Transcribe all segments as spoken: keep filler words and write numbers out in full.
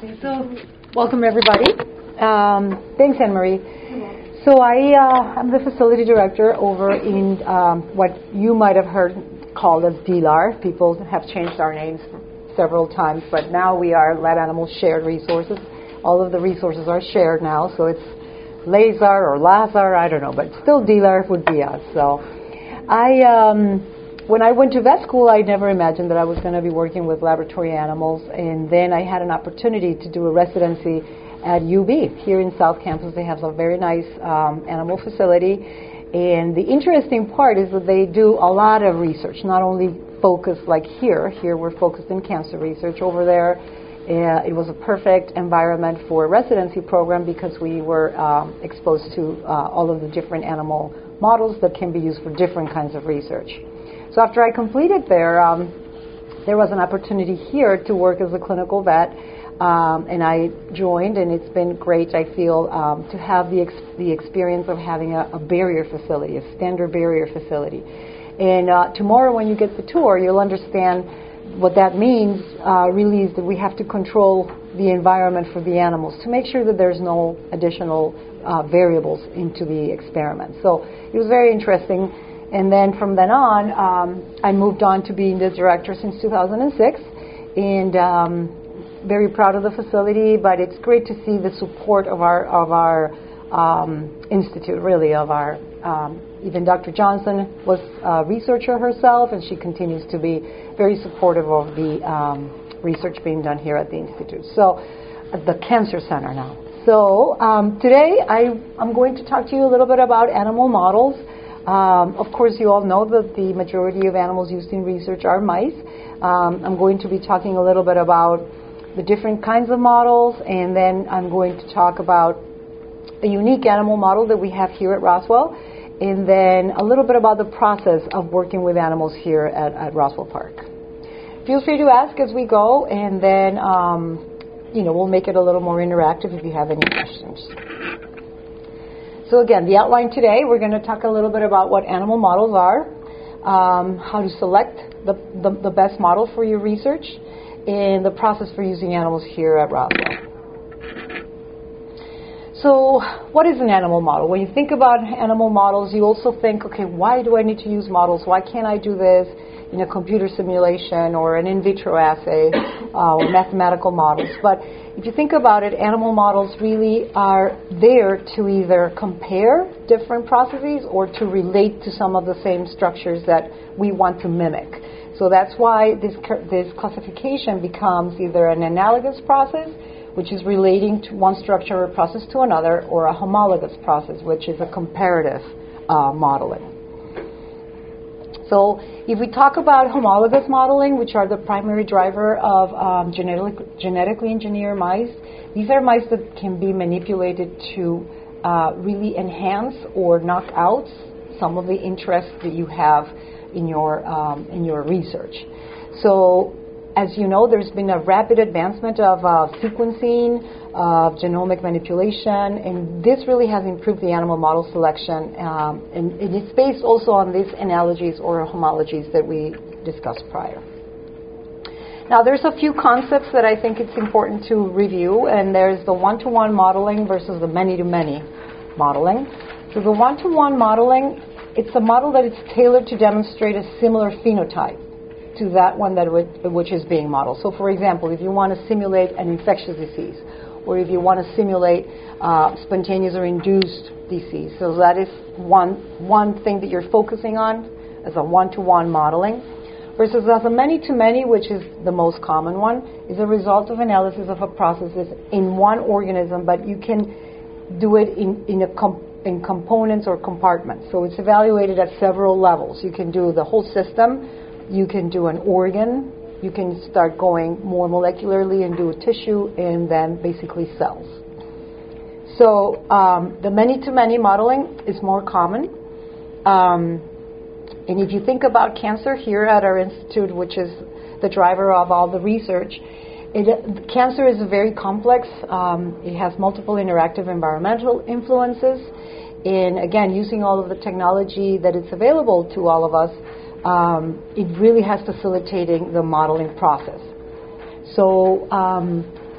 So, welcome everybody. Um, thanks, Anne-Marie. So I, uh, I'm the facility director over in um, what you might have heard called as D L A R. People have changed our names several times, but now we are Lab Animal Shared Resources. All of the resources are shared now, so it's LASAR or LASAR, I don't know, but still D L A R would be us. So I... Um, When I went to vet school, I never imagined that I was going to be working with laboratory animals, and then I had an opportunity to do a residency at U B here in South Campus. They have a very nice um, animal facility, and the interesting part is that they do a lot of research, not only focused like here. Here we're focused in cancer research. Over there, uh, it was a perfect environment for a residency program because we were um, exposed to uh, all of the different animal models that can be used for different kinds of research. So after I completed there, um, there was an opportunity here to work as a clinical vet, um, and I joined, and it's been great, I feel, um, to have the, ex- the experience of having a, a barrier facility, a standard barrier facility. And uh, tomorrow when you get the tour, you'll understand what that means uh, really is that we have to control the environment for the animals to make sure that there's no additional uh, variables into the experiment. So it was very interesting. And then from then on, um, I moved on to being the director since two thousand six, and um, very proud of the facility. But it's great to see the support of our of our um, institute, really, of our um, even Doctor Johnson was a researcher herself, and she continues to be very supportive of the um, research being done here at the institute. So, at the Cancer Center now. So um, today I I'm going to talk to you a little bit about animal models. Um, of course, you all know that the majority of animals used in research are mice. Um, I'm going to be talking a little bit about the different kinds of models, and then I'm going to talk about a unique animal model that we have here at Roswell, and then a little bit about the process of working with animals here at, at Roswell Park. Feel free to ask as we go, and then um, you know, we'll make it a little more interactive if you have any questions. So again, the outline today, we're going to talk a little bit about what animal models are, um, how to select the, the, the best model for your research, and the process for using animals here at Roswell. So what is an animal model? When you think about animal models, you also think, okay, why do I need to use models? Why can't I do this in a computer simulation or an in vitro assay uh, or mathematical models? But if you think about it, animal models really are there to either compare different processes or to relate to some of the same structures that we want to mimic. So that's why this, this classification becomes either an analogous process, which is relating to one structure or process to another, or a homologous process, which is a comparative uh, modeling. So if we talk about homologous modeling, which are the primary driver of um, genetic, genetically engineered mice, these are mice that can be manipulated to uh, really enhance or knock out some of the interests that you have in your, um, in your research. So as you know, there's been a rapid advancement of uh, sequencing, of genomic manipulation, and this really has improved the animal model selection, um, and, and it's based also on these analogies or homologies that we discussed prior. Now, there's a few concepts that I think it's important to review, and there's the one-to-one modeling versus the many-to-many modeling. So the one-to-one modeling, it's a model that is tailored to demonstrate a similar phenotype to that one that would, which is being modeled. So, for example, if you want to simulate an infectious disease, or if you want to simulate uh, spontaneous or induced disease, so that is one one thing that you're focusing on as a one-to-one modeling, versus as a many-to-many, which is the most common one, is a result of analysis of a process in one organism, but you can do it in in a comp- in components or compartments. So it's evaluated at several levels. You can do the whole system. You can do an organ, you can start going more molecularly and do a tissue, and then basically cells. So um, the many-to-many modeling is more common. Um, and if you think about cancer here at our institute, which is the driver of all the research, it, cancer is very complex. Um, it has multiple interactive environmental influences. And again, using all of the technology that is available to all of us, Um, it really has facilitating the modeling process. So um,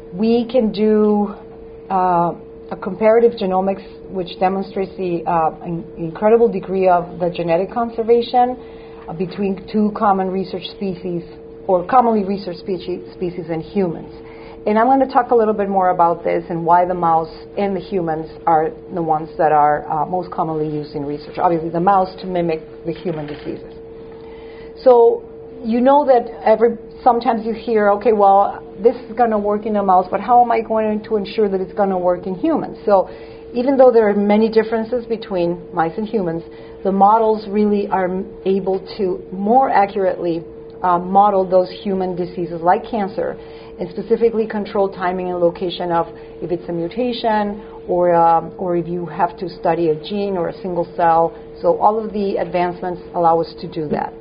we can do uh, a comparative genomics which demonstrates the uh, in- incredible degree of the genetic conservation uh, between two common research species, or commonly researched species, species in humans. And I'm going to talk a little bit more about this and why the mouse and the humans are the ones that are uh, most commonly used in research. Obviously, the mouse to mimic the human diseases. So you know that every sometimes you hear, okay, well, this is going to work in a mouse, but how am I going to ensure that it's going to work in humans? So even though there are many differences between mice and humans, the models really are able to more accurately uh, model those human diseases like cancer, and specifically control timing and location of if it's a mutation or um, or if you have to study a gene or a single cell. So all of the advancements allow us to do that.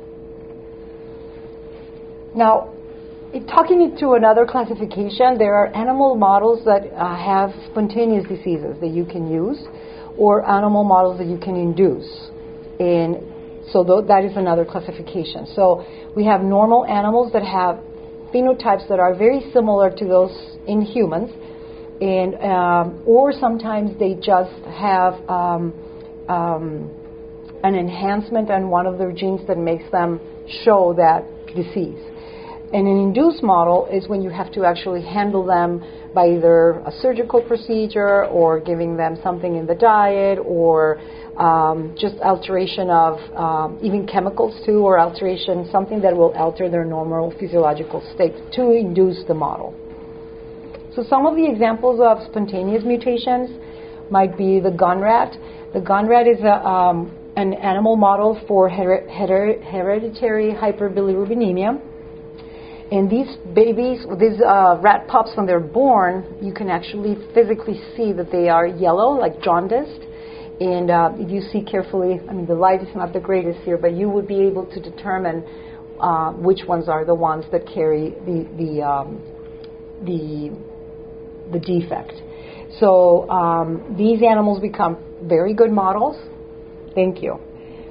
Now, in talking into another classification, there are animal models that uh, have spontaneous diseases that you can use, or animal models that you can induce. And so th- that is another classification. So we have normal animals that have phenotypes that are very similar to those in humans, and um, or sometimes they just have um, um, an enhancement on one of their genes that makes them show that disease. And an induced model is when you have to actually handle them by either a surgical procedure or giving them something in the diet, or um, just alteration of um, even chemicals too, or alteration, something that will alter their normal physiological state to induce the model. So some of the examples of spontaneous mutations might be the gun rat. The gun rat is a, um, an animal model for her- her- hereditary hyperbilirubinemia. And these babies, these uh, rat pups, when they're born, you can actually physically see that they are yellow, like jaundiced. And uh, if you see carefully, I mean, the light is not the greatest here, but you would be able to determine uh, which ones are the ones that carry the the um, the, the defect. So um, these animals become very good models. Thank you.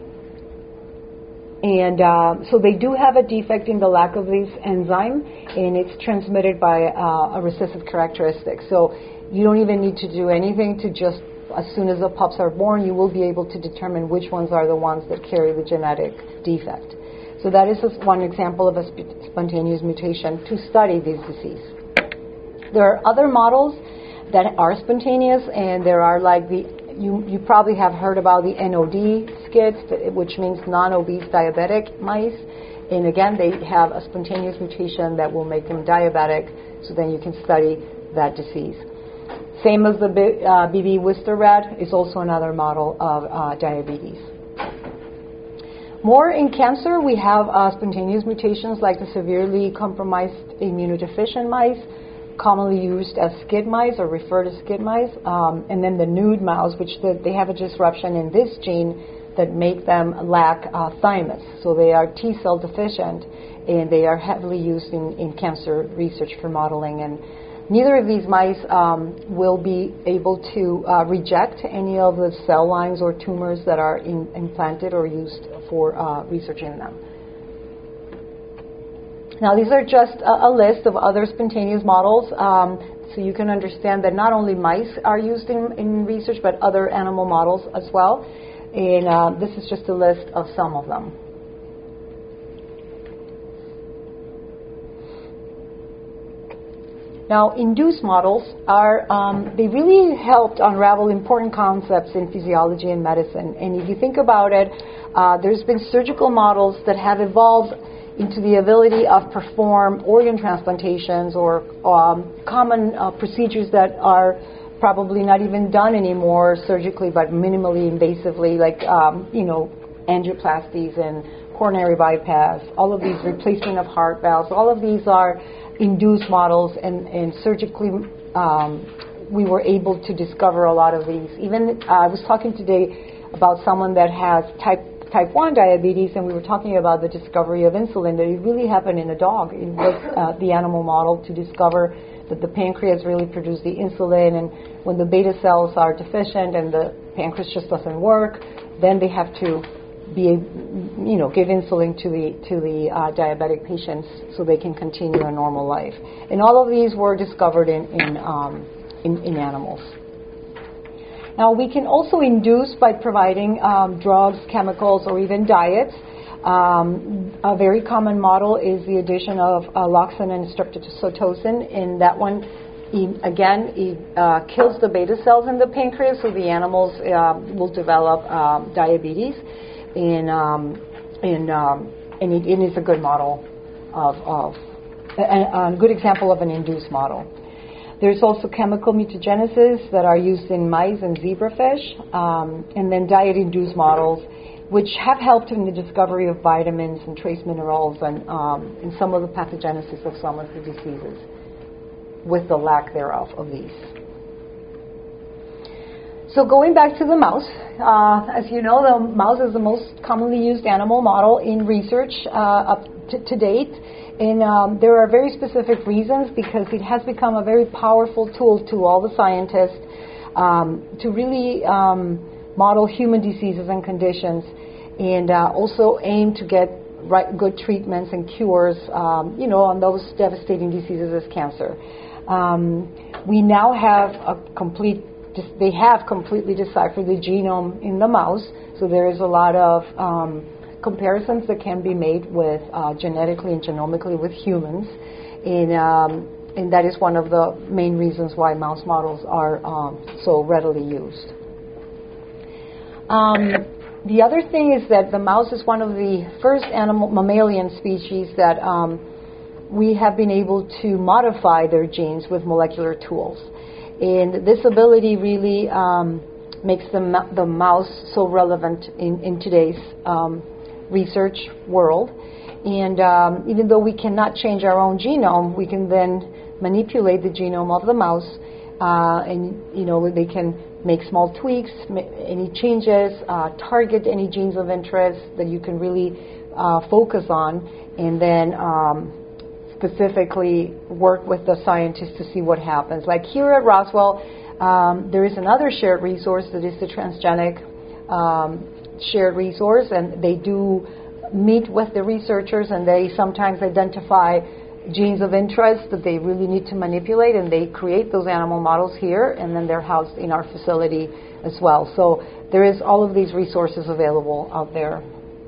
And uh, so they do have a defect in the lack of this enzyme, and it's transmitted by uh, a recessive characteristic. So you don't even need to do anything to just, as soon as the pups are born, you will be able to determine which ones are the ones that carry the genetic defect. So that is one example of a sp- spontaneous mutation to study this disease. There are other models that are spontaneous, and there are like the You, you probably have heard about the N O D skids, which means non-obese diabetic mice. And again, they have a spontaneous mutation that will make them diabetic, so then you can study that disease. Same as the uh, B B Wister rat is also another model of uh, diabetes. More in cancer, we have uh, spontaneous mutations like the severely compromised immunodeficient mice, commonly used as skid mice or referred as skid mice, um, and then the nude mouse, which the, they have a disruption in this gene that make them lack uh, thymus. So they are T cell deficient, and they are heavily used in, in cancer research for modeling. And neither of these mice um, will be able to uh, reject any of the cell lines or tumors that are in, implanted or used for uh, research in them. Now, these are just a, a list of other spontaneous models, um, so you can understand that not only mice are used in, in research, but other animal models as well. And uh, this is just a list of some of them. Now, induced models are, um, they really helped unravel important concepts in physiology and medicine. And if you think about it, uh, there's been surgical models that have evolved into the ability of perform organ transplantations or um, common uh, procedures that are probably not even done anymore surgically, but minimally invasively, like um, you know, angioplasties and coronary bypass. All of these, replacement of heart valves. All of these are induced models, and, and surgically um, we were able to discover a lot of these. Even uh, I was talking today about someone that has type type one diabetes, and we were talking about the discovery of insulin, that it really happened in a dog. It was uh, the animal model to discover that the pancreas really produced the insulin, and when the beta cells are deficient and the pancreas just doesn't work, then they have to be, you know, give insulin to the to the uh, diabetic patients so they can continue a normal life. And all of these were discovered in in, um, in, in animals. Now, we can also induce by providing um, drugs, chemicals, or even diets. Um, a very common model is the addition of uh, loxin and streptozotocin. In that one, he, again, it uh, kills the beta cells in the pancreas, so the animals uh, will develop um, diabetes. And, um, and, um, and it, it is a good model of, of a, a good example of an induced model. There's also chemical mutagenesis that are used in mice and zebrafish, um, and then diet-induced models, which have helped in the discovery of vitamins and trace minerals and um, in some of the pathogenesis of some of the diseases, with the lack thereof of these. So going back to the mouse, uh, as you know, the mouse is the most commonly used animal model in research uh, up to, to date. And um, there are very specific reasons, because it has become a very powerful tool to all the scientists um, to really um, model human diseases and conditions, and uh, also aim to get right, good treatments and cures, um, you know, on those devastating diseases as cancer. Um, we now have a complete, they have completely deciphered the genome in the mouse, so there is a lot of um, comparisons that can be made with uh, genetically and genomically with humans, and, um, and that is one of the main reasons why mouse models are um, so readily used. Um, the other thing is that the mouse is one of the first animal mammalian species that um, we have been able to modify their genes with molecular tools, and this ability really um, makes the, the mouse so relevant in, in today's um, research world. And um, even though we cannot change our own genome, we can then manipulate the genome of the mouse, uh, and you know they can make small tweaks, ma- any changes, uh, target any genes of interest that you can really uh, focus on, and then um, specifically work with the scientists to see what happens. Like here at Roswell, um, there is another shared resource that is the transgenic um, shared resource, and they do meet with the researchers, and they sometimes identify genes of interest that they really need to manipulate, and they create those animal models here, and then they're housed in our facility as well. So there is all of these resources available out there.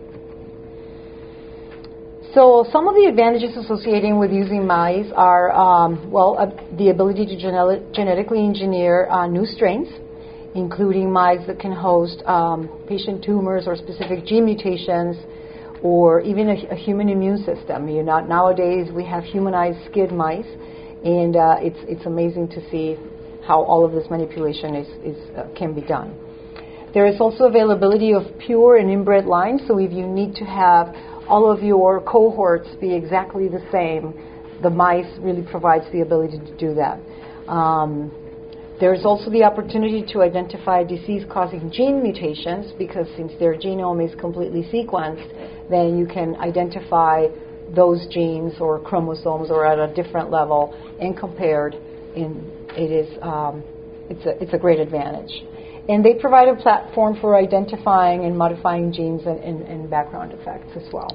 So some of the advantages associated with using mice are, um, well, uh, the ability to gene- genetically engineer uh, new strains, including mice that can host um, patient tumors or specific gene mutations, or even a, a human immune system. You know, nowadays we have humanized skid mice, and uh, it's it's amazing to see how all of this manipulation is, is uh, can be done. There is also availability of pure and inbred lines, so if you need to have all of your cohorts be exactly the same, the mice really provides the ability to do that. Um, There's also the opportunity to identify disease-causing gene mutations, because since their genome is completely sequenced, then you can identify those genes or chromosomes or at a different level and compared. And it is um, it's a it's a great advantage. And they provide a platform for identifying and modifying genes and, and, and background effects as well.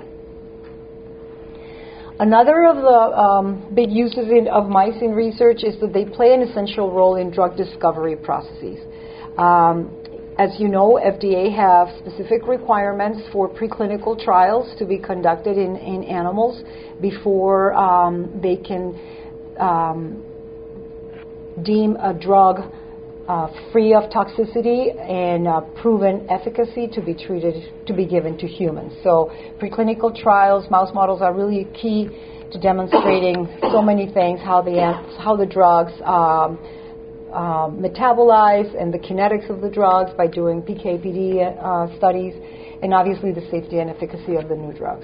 Another of the um, big uses in, of mice in research is that they play an essential role in drug discovery processes. Um, as you know, F D A have specific requirements for preclinical trials to be conducted in, in animals before um, they can um, deem a drug uh, free of toxicity and uh, proven efficacy to be treated, to be given to humans. So preclinical trials, mouse models are really key to demonstrating so many things, how the, how the drugs um, uh, metabolize and the kinetics of the drugs by doing P K P D uh, studies, and obviously the safety and efficacy of the new drugs.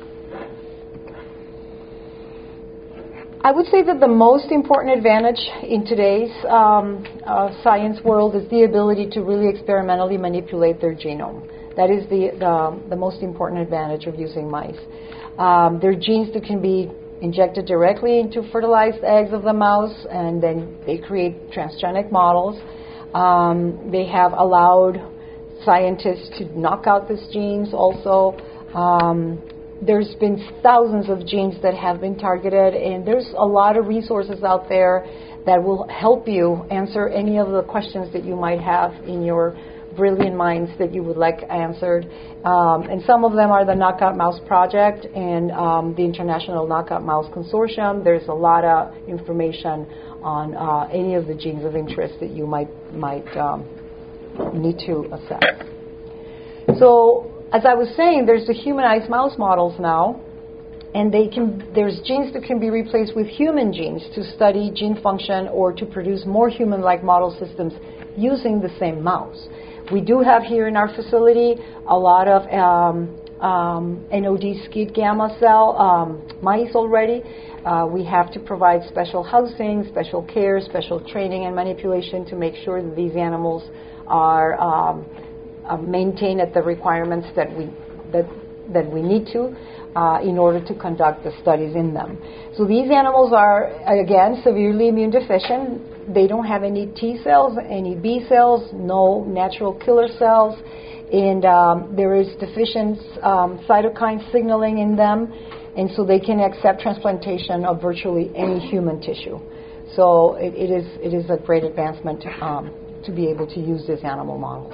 I would say that the most important advantage in today's um, uh, science world is the ability to really experimentally manipulate their genome. That is the, the, the most important advantage of using mice. Um, there are genes that can be injected directly into fertilized eggs of the mouse, and then they create transgenic models. Um, they have allowed scientists to knock out these genes also. Um, there's been thousands of genes that have been targeted, and there's a lot of resources out there that will help you answer any of the questions that you might have in your brilliant minds that you would like answered. Um, and some of them are the Knockout Mouse Project and um, the International Knockout Mouse Consortium. There's a lot of information on uh, any of the genes of interest that you might might um, need to assess. So, as I was saying, there's the humanized mouse models now, and they can there's genes that can be replaced with human genes to study gene function or to produce more human-like model systems using the same mouse. We do have here in our facility a lot of um, um, N O D skeet gamma cell um, mice already. Uh, we have to provide special housing, special care, special training and manipulation to make sure that these animals are um, uh, maintained at the requirements that we that that we need to uh, in order to conduct the studies in them. So these animals are, again, severely immune deficient. They don't have any T cells, any B cells, no natural killer cells, and um, there is deficient um, cytokine signaling in them, and so they can accept transplantation of virtually any human tissue. So it, it is it is a great advancement um, to be able to use these animal models.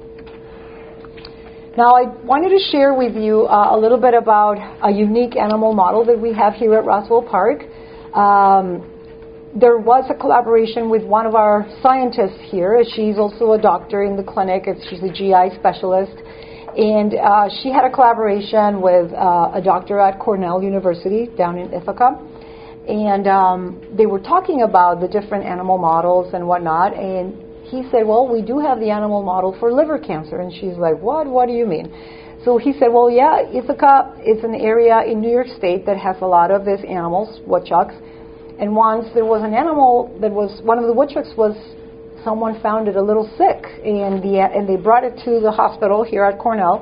Now, I wanted to share with you uh, a little bit about a unique animal model that we have here at Roswell Park. Um, there was a collaboration with one of our scientists here. She's also a doctor in the clinic. She's a G I specialist. And uh, she had a collaboration with uh, a doctor at Cornell University down in Ithaca. And um, they were talking about the different animal models and whatnot. And he said, well, we do have the animal model for liver cancer. And she's like, what? What do you mean? So he said, well, yeah, Ithaca is an area in New York State that has a lot of these animals, woodchucks. And once there was an animal that was, one of the woodchucks was, someone found it a little sick. And, the, and they brought it to the hospital here at Cornell.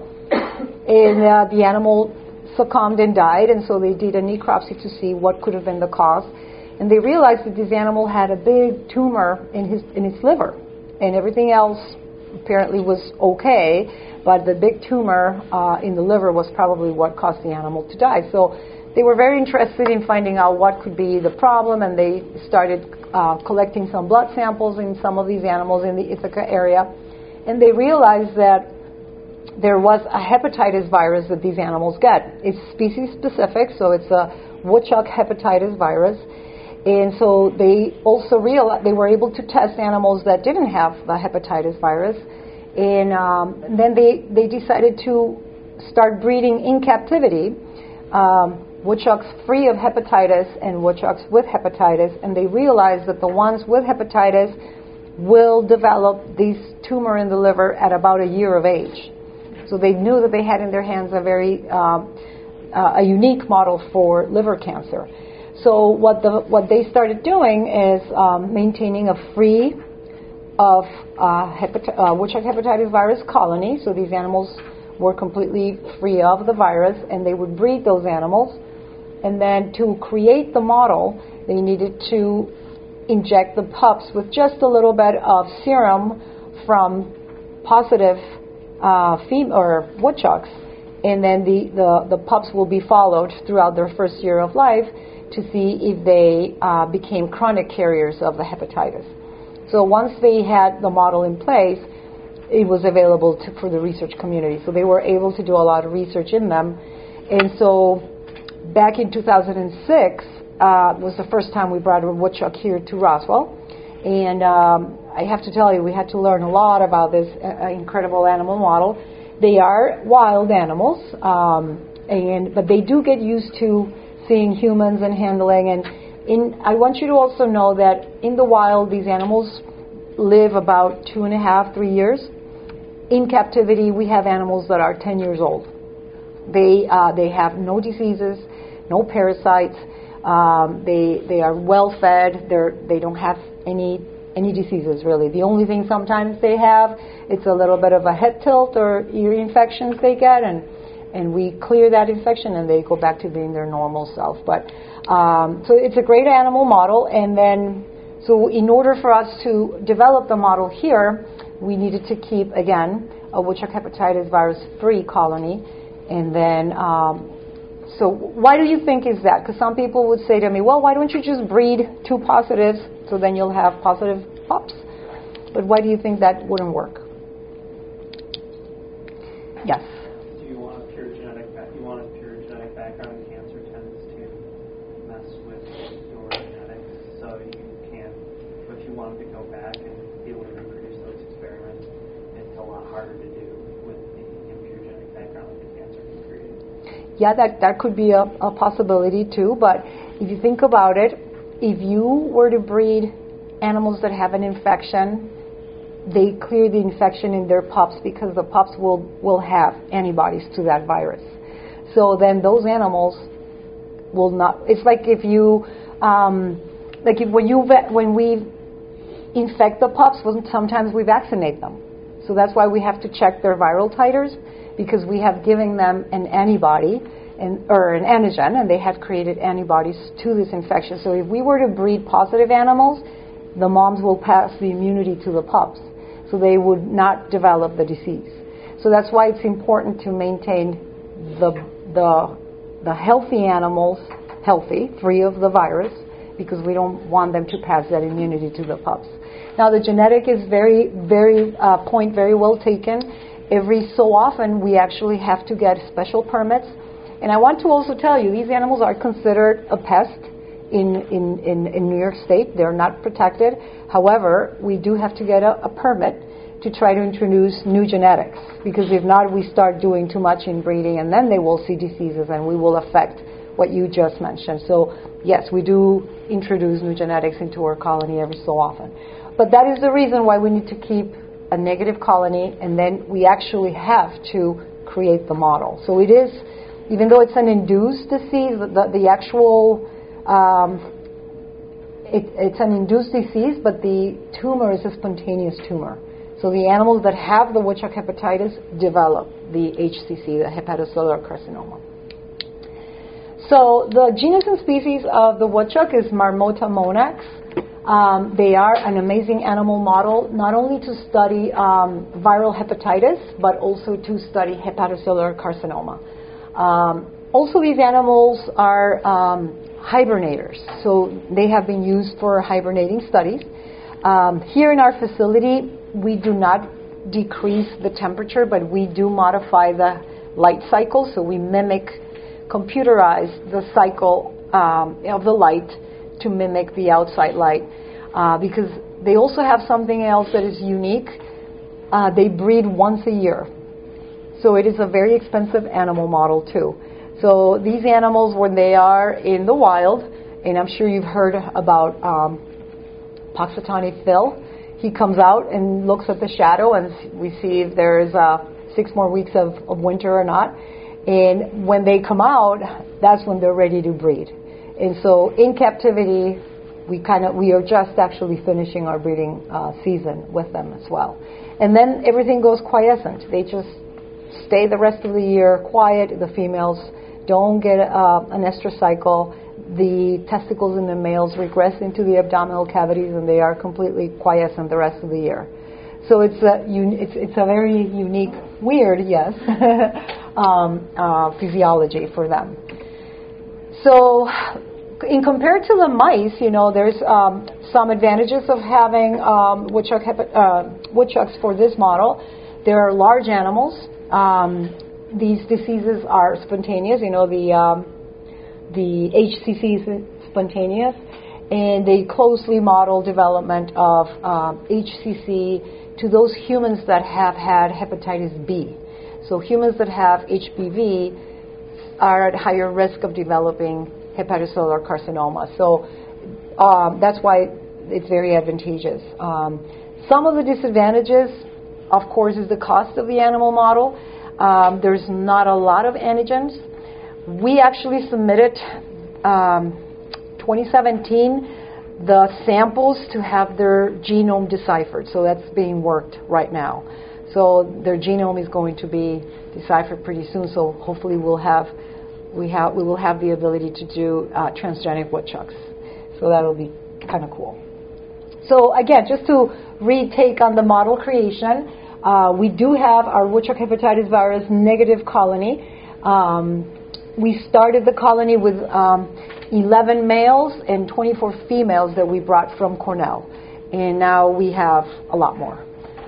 And uh, the animal succumbed and died. And so they did a necropsy to see what could have been the cause. And they realized that this animal had a big tumor in his in its liver. And everything else apparently was okay, but the big tumor uh, in the liver was probably what caused the animal to die. So they were very interested in finding out what could be the problem, and they started uh, collecting some blood samples in some of these animals in the Ithaca area. And they realized that there was a hepatitis virus that these animals get. It's species specific, so it's a woodchuck hepatitis virus. And so they also realized they were able to test animals that didn't have the hepatitis virus. And um, then they, they decided to start breeding in captivity um, woodchucks free of hepatitis and woodchucks with hepatitis. And they realized that the ones with hepatitis will develop this tumor in the liver at about a year of age. So they knew that they had in their hands a very um, uh, a unique model for liver cancer. So what the what they started doing is um, maintaining a free of uh, hepati- uh, woodchuck hepatitis virus colony. So these animals were completely free of the virus, and they would breed those animals. And then to create the model, they needed to inject the pups with just a little bit of serum from positive uh, fem- or woodchucks, and then the, the, the pups will be followed throughout their first year of life to see if they uh, became chronic carriers of the hepatitis. So once they had the model in place, it was available to, for the research community. So they were able to do a lot of research in them. And so back in two thousand six uh, was the first time we brought a woodchuck here to Roswell. And um, I have to tell you, we had to learn a lot about this uh, incredible animal model. They are wild animals, um, and but they do get used to seeing humans and handling. And in, I want you to also know that in the wild, these animals live about two and a half, three years. In captivity, we have animals that are ten years old. They uh, they have no diseases, no parasites. Um, they they are well fed. They're they don't have any any diseases really. The only thing sometimes they have, it's a little bit of a head tilt or ear infections they get, and and we clear that infection and they go back to being their normal self. But um, so it's a great animal model. And then so in order for us to develop the model here, we needed to keep again a woodchuck hepatitis virus-free colony. And then, um, so why do you think is that? Because some people would say to me, well, why don't you just breed two positives so then you'll have positive pups? But why do you think that wouldn't work? Yes? Do you want a pure genetic back, you want a pure genetic background? Cancer tends to mess with your genetics, so you can't, if you wanted to go back and be able to reproduce those experiments, it's a lot harder to do with the impure genetic background that the cancer can create. Yeah, that, that could be a, a possibility too, but if you think about it, if you were to breed animals that have an infection, they clear the infection in their pups because the pups will, will have antibodies to that virus. So then those animals will not, it's like if you, um, like if when you, when we infect the pups, sometimes we vaccinate them. So that's why we have to check their viral titers, because we have given them an antibody and, or an antigen, and they have created antibodies to this infection. So if we were to breed positive animals, the moms will pass the immunity to the pups, so they would not develop the disease. So that's why it's important to maintain the the the healthy animals healthy, free of the virus, because we don't want them to pass that immunity to the pups. Now the genetic is very, very uh, point very well taken. Every so often we actually have to get special permits. And I want to also tell you, these animals are considered a pest in, in, in, in New York State. They're not protected. However, we do have to get a, a permit to try to introduce new genetics, because if not, we start doing too much inbreeding, and then they will see diseases and we will affect what you just mentioned. So yes, we do introduce new genetics into our colony every so often. But that is the reason why we need to keep a negative colony, and then we actually have to create the model. So it is, even though it's an induced disease, the, the actual, um, it, it's an induced disease, but the tumor is a spontaneous tumor. So the animals that have the woodchuck hepatitis develop the H C C, the hepatocellular carcinoma. So the genus and species of the woodchuck is Marmota monax. Um, they are an amazing animal model, not only to study um, viral hepatitis, but also to study hepatocellular carcinoma. Um, also, these animals are um, hibernators, so they have been used for hibernating studies. Um, here in our facility, we do not decrease the temperature, but we do modify the light cycle, so we mimic, computerize the cycle um, of the light to mimic the outside light, uh, because they also have something else that is unique. Uh, they breed once a year. So it is a very expensive animal model too. So these animals, when they are in the wild, and I'm sure you've heard about um, Punxsutawney Phil, he comes out and looks at the shadow, and we see if there's uh, six more weeks of, of winter or not. And when they come out, that's when they're ready to breed. And so in captivity, we kind of we are just actually finishing our breeding uh, season with them as well. And then everything goes quiescent. They just stay the rest of the year quiet. The females don't get uh, an estrous cycle. The testicles in the males regress into the abdominal cavities, and they are completely quiescent the rest of the year. So it's a un- it's it's a very unique, weird, yes, um, uh, physiology for them. So, in compared to the mice, you know, there's um, some advantages of having um, woodchuck hepa- uh, woodchucks for this model. They are large animals. Um, these diseases are spontaneous. You know, the um, the H C C is spontaneous, and they closely model development of um, H C C to those humans that have had hepatitis B. So humans that have H B V are at higher risk of developing hepatocellular carcinoma. So um, that's why it's very advantageous. Um, some of the disadvantages, of course, is the cost of the animal model. Um, there's not a lot of antigens. We actually submitted um, twenty seventeen the samples to have their genome deciphered. So that's being worked right now. So their genome is going to be deciphered pretty soon. So hopefully we'll have we have we will have the ability to do uh, transgenic woodchucks. So that'll be kind of cool. So again, just to retake on the model creation, Uh, we do have our woodchuck hepatitis virus negative colony. Um, we started the colony with um, eleven males and twenty-four females that we brought from Cornell. And now we have a lot more.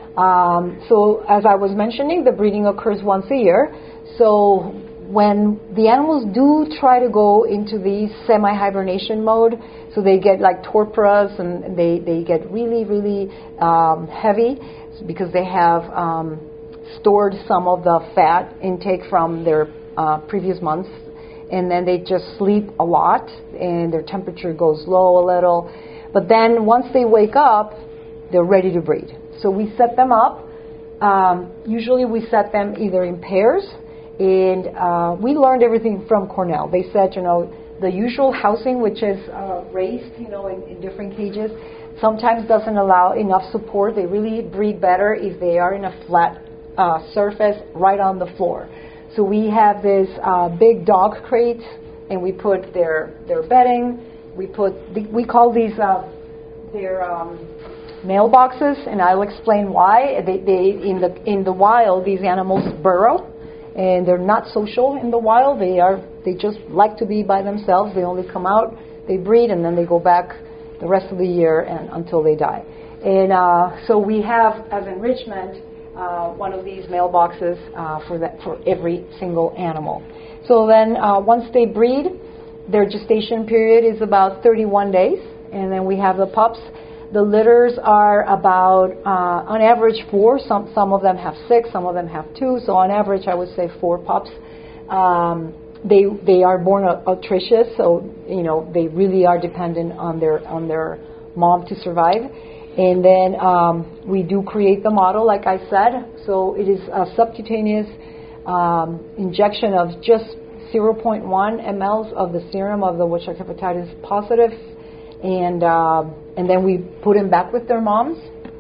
Um, so as I was mentioning, the breeding occurs once a year. So when the animals do try to go into the semi-hibernation mode, so they get like torpors and they, they get really, really um, heavy because they have um, stored some of the fat intake from their uh, previous months, and then they just sleep a lot and their temperature goes low a little. But then once they wake up, they're ready to breed. So we set them up. Um, usually we set them either in pairs, and uh, we learned everything from Cornell. They said, you know, the usual housing, which is uh, raised, you know, in, in different cages, sometimes doesn't allow enough support. They really breed better if they are in a flat uh, surface right on the floor. So we have this uh, big dog crate, and we put their their bedding. We put the, we call these uh, their um, mailboxes, and I'll explain why. They, they in the in the wild, these animals burrow, and they're not social in the wild. They are they just like to be by themselves. They only come out, they breed, and then they go back the rest of the year and until they die. And uh, so we have as enrichment uh, one of these mailboxes uh, for that for every single animal. So then uh, once they breed, their gestation period is about thirty-one days, and then we have the pups. The litters are about, uh, on average, four. Some some of them have six, some of them have two. So on average, I would say four pups. Um, they they are born nutritious, so you know they really are dependent on their on their mom to survive. And then um, we do create the model, like I said. So it is a subcutaneous um, injection of just zero point one milliliters of the serum of the woodchuck hepatitis positive, and uh, and then we put them back with their moms,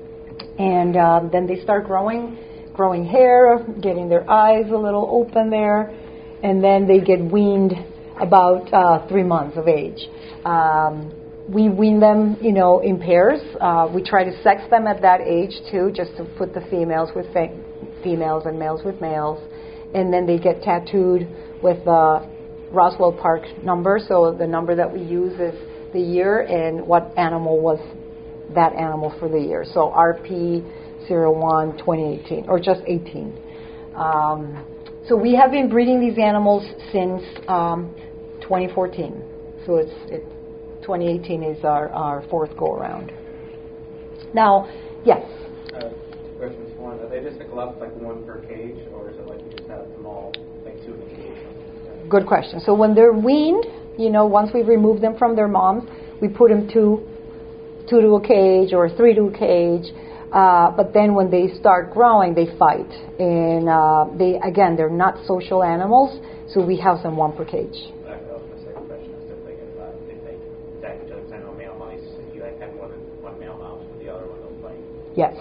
and uh, then they start growing, growing hair, getting their eyes a little open there, and then they get weaned about uh, three months of age. Um, we wean them, you know, in pairs. Uh, we try to sex them at that age too, just to put the females with fe- females and males with males, and then they get tattooed with the Roswell Park number. So the number that we use is the year and what animal was that animal for the year. So R P zero one twenty eighteen, or just eighteen. Um, so we have been breeding these animals since um, twenty fourteen. So it's it, twenty eighteen is our, our fourth go around. Now, yes? Uh, two questions. One, are they just like left like one per cage, or is it like you just have them all like two in a cage? Good question. So when they're weaned, you know, once we remove them from their moms, we put them two, two to a cage or three to a cage. Uh, but then when they start growing, they fight. And uh, they, again, they're not social animals, so we house them one per cage. That was my second question. I was still thinking about if they attack each other. Because I know male mice, if you like have more than one male mouse with the other one, they'll fight. Yes.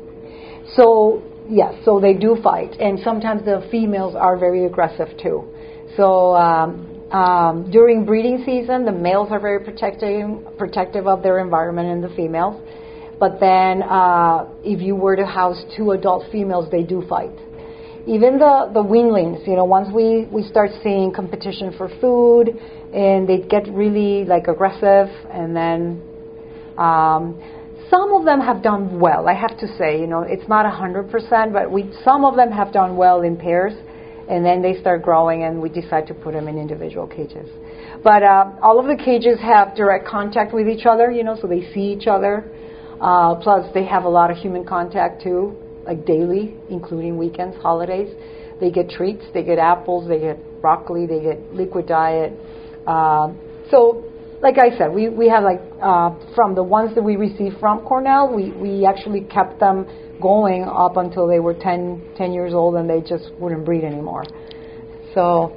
So, yes, so they do fight. And sometimes the females are very aggressive too. So um, um, during breeding season, the males are very protective, protective of their environment and the females. But then uh, if you were to house two adult females, they do fight. Even the, the weanlings, you know, once we, we start seeing competition for food, and they get really like aggressive, and then um, some of them have done well, I have to say. You know, it's not one hundred percent, but we some of them have done well in pairs, and then they start growing, and we decide to put them in individual cages. But uh, all of the cages have direct contact with each other, you know, so they see each other. Uh, plus, they have a lot of human contact, too, like daily, including weekends, holidays. They get treats. They get apples. They get broccoli. They get liquid diet. Uh, so, like I said, we, we have, like, uh, from the ones that we received from Cornell, we, we actually kept them going up until they were ten, ten years old, and they just wouldn't breed anymore. So,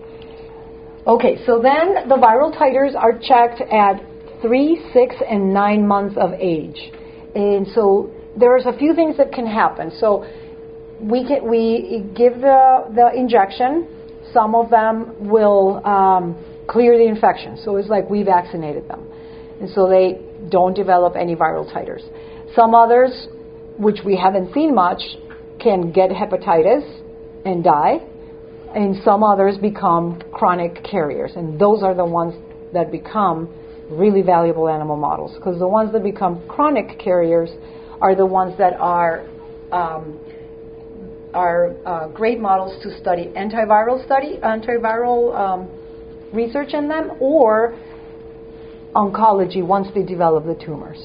okay, so then the viral titers are checked at three, six, and nine months of age. And so there's a few things that can happen. So we can, we give the, the injection. Some of them will um, clear the infection. So it's like we vaccinated them. And so they don't develop any viral titers. Some others, which we haven't seen much, can get hepatitis and die, and some others become chronic carriers. And those are the ones that become really valuable animal models, because the ones that become chronic carriers are the ones that are um, are uh, great models to study antiviral study, antiviral um, research in them, or oncology once they develop the tumors.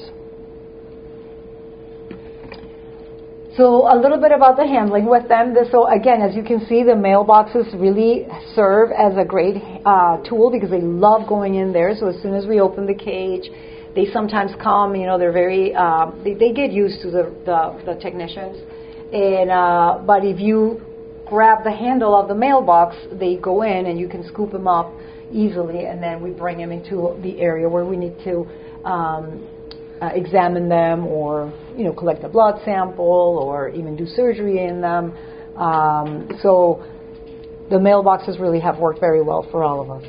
So a little bit about the handling with them. So again, as you can see, the mailboxes really serve as a great uh, tool because they love going in there. So as soon as we open the cage, they sometimes come. You know, they're very uh, they, they get used to the the, the technicians. And uh, but if you grab the handle of the mailbox, they go in and you can scoop them up easily, and then we bring them into the area where we need to um, uh, examine them, or you know, collect a blood sample, or even do surgery in them. Um, so the mailboxes really have worked very well for all of us.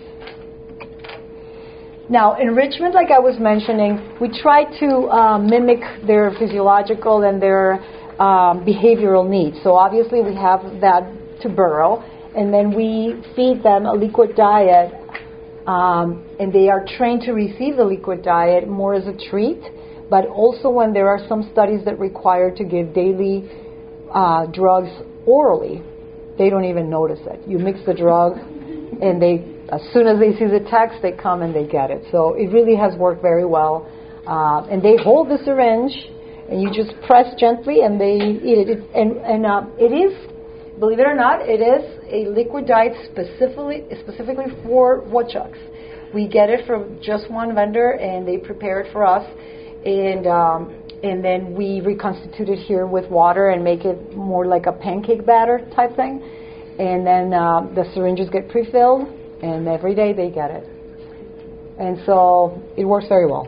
Now, enrichment, like I was mentioning, we try to uh, mimic their physiological and their um, behavioral needs. So obviously we have that to burrow, and then we feed them a liquid diet, um, and they are trained to receive the liquid diet more as a treat, but also when there are some studies that require to give daily uh, drugs orally, they don't even notice it. You mix the drug, and they, as soon as they see the text, they come and they get it. So it really has worked very well. Uh, and they hold the syringe, and you just press gently, and they eat it. it and and uh, it is, believe it or not, it is a liquid diet specifically specifically for woodchucks. We get it from just one vendor, and they prepare it for us, and um, and then we reconstitute it here with water and make it more like a pancake batter type thing. And then uh, the syringes get pre-filled, and every day they get it. And so it works very well.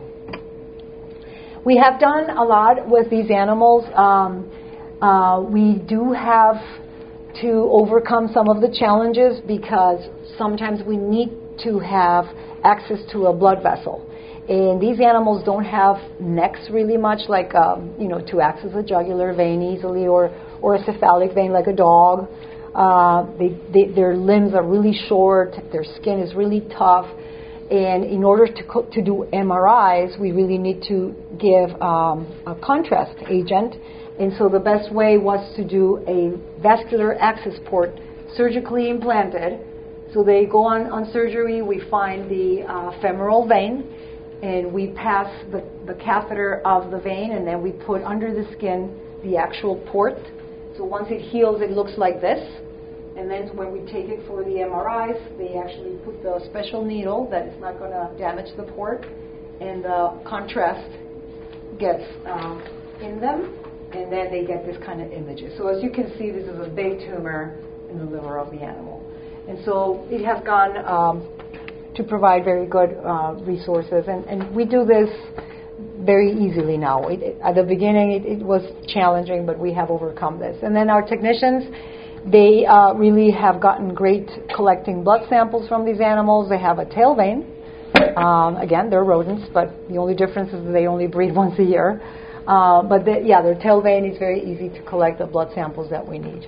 We have done a lot with these animals. Um, uh, we do have to overcome some of the challenges because sometimes we need to have access to a blood vessel. And these animals don't have necks really much, like, um, you know, to access a jugular vein easily, or, or a cephalic vein like a dog. Uh, they, they, their limbs are really short, their skin is really tough, and in order to, co- to do M R Is, we really need to give um, a contrast agent. And so the best way was to do a vascular access port surgically implanted. So they go on, on surgery, we find the uh, femoral vein, and we pass the, the catheter of the vein, and then we put under the skin the actual port. So once it heals, it looks like this. And then when we take it for the M R Is, they actually put the special needle that is not going to damage the port, and the contrast gets um, in them, and then they get this kind of images. So as you can see, this is a big tumor in the liver of the animal. And so it has gone um, to provide very good uh, resources, and, and we do this very easily now. It, it, at the beginning, it, it was challenging, but we have overcome this. And then our technicians, they uh, really have gotten great collecting blood samples from these animals. They have a tail vein. Um, again, they're rodents, but the only difference is that they only breed once a year. Uh, but they, yeah, their tail vein is very easy to collect the blood samples that we need.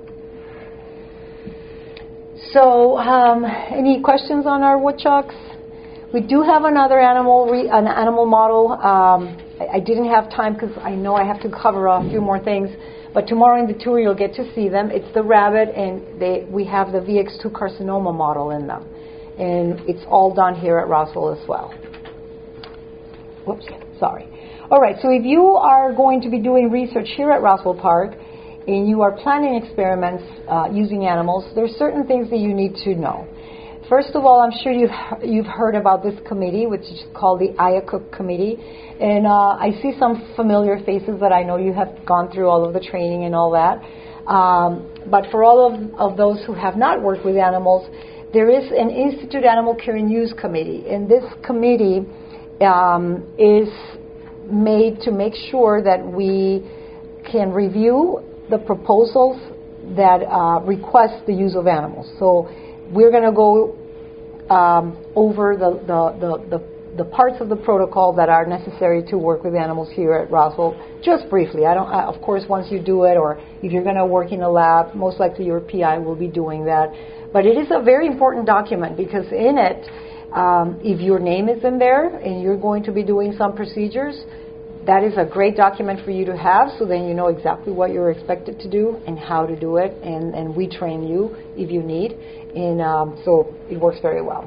So, um, any questions on our woodchucks? We do have another animal, re- an animal model. Um, I, I didn't have time because I know I have to cover a few more things. But tomorrow in the tour, you'll get to see them. It's the rabbit, and they, we have the V X two carcinoma model in them. And it's all done here at Roswell as well. Whoops, sorry. All right, so if you are going to be doing research here at Roswell Park, and you are planning experiments uh, using animals, there's certain things that you need to know. First of all, I'm sure you've you've heard about this committee, which is called the I A C U C committee, and uh, I see some familiar faces that I know you have gone through all of the training and all that. Um, but for all of, of those who have not worked with animals, there is an Institute Animal Care and Use committee, and this committee um, is made to make sure that we can review the proposals that uh, request the use of animals. So we're going to go um, over the, the, the, the, the parts of the protocol that are necessary to work with animals here at Roswell, just briefly. I don't, I, of course, once you do it, or if you're going to work in a lab, most likely your P I will be doing that. But it is a very important document because in it, um, if your name is in there and you're going to be doing some procedures, that is a great document for you to have, so then you know exactly what you're expected to do and how to do it, and, and we train you if you need, and um, so it works very well.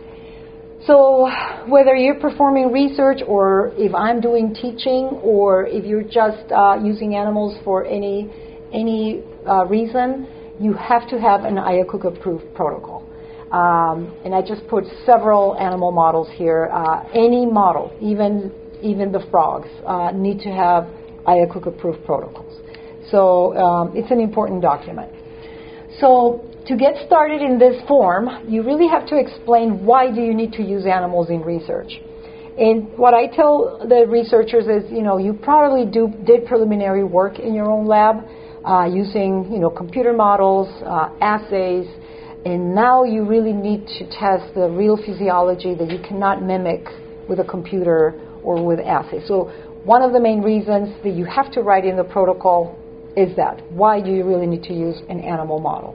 So whether you're performing research or if I'm doing teaching or if you're just uh, using animals for any, any uh, reason, you have to have an I A C U C-approved protocol. Um, and I just put several animal models here. Uh, any model, even even the frogs, uh, need to have I A C U C-approved protocols. So um, it's an important document. So to get started in this form, you really have to explain why do you need to use animals in research. And what I tell the researchers is, you know, you probably do did preliminary work in your own lab uh, using, you know, computer models, uh, assays, and now you really need to test the real physiology that you cannot mimic with a computer or with assays. So one of the main reasons that you have to write in the protocol is that. Why do you really need to use an animal model?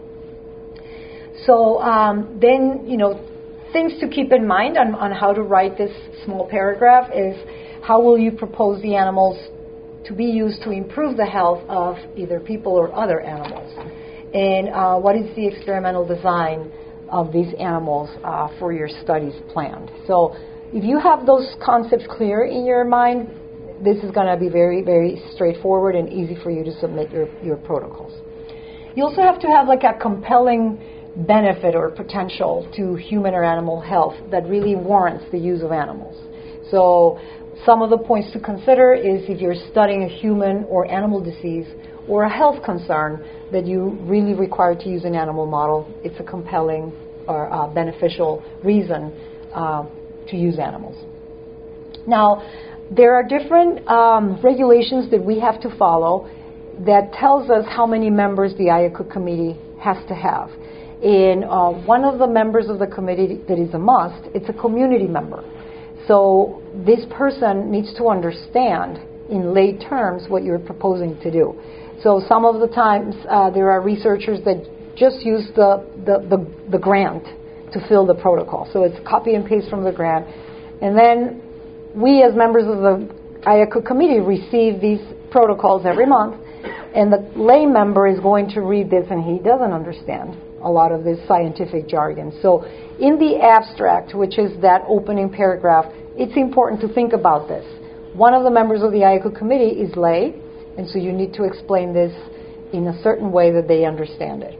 So um, then, you know, things to keep in mind on, on how to write this small paragraph is how will you propose the animals to be used to improve the health of either people or other animals? And uh, what is the experimental design of these animals uh, for your studies planned? So if you have those concepts clear in your mind, this is going to be very, very straightforward and easy for you to submit your, your protocols. You also have to have like a compelling benefit or potential to human or animal health that really warrants the use of animals. So some of the points to consider is if you're studying a human or animal disease or a health concern that you really require to use an animal model, it's a compelling or uh, beneficial reason uh, to use animals. Now, there are different um, regulations that we have to follow that tells us how many members the I A C U C committee has to have. And uh, one of the members of the committee that is a must, it's a community member. So this person needs to understand in lay terms what you're proposing to do. So some of the times uh, there are researchers that just use the, the, the, the grant to fill the protocol. So it's copy and paste from the grant. And then we as members of the I A C U C committee receive these protocols every month, and the lay member is going to read this and he doesn't understand a lot of this scientific jargon. So in the abstract, which is that opening paragraph, it's important to think about this. One of the members of the I A C U C committee is lay, and so you need to explain this in a certain way that they understand it.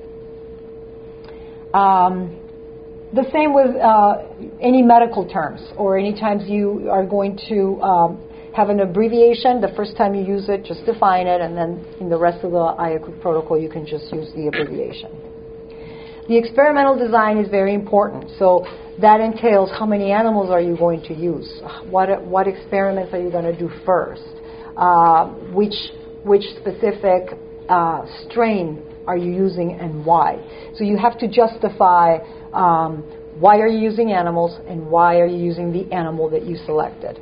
Um, the same with uh, any medical terms, or any times you are going to um, have an abbreviation. The first time you use it, just define it, and then in the rest of the I A C U C protocol, you can just use the abbreviation. The experimental design is very important. So that entails how many animals are you going to use? What, what experiments are you going to do first? Uh, which, which specific uh, strain are you using and why? So you have to justify um, why are you using animals and why are you using the animal that you selected.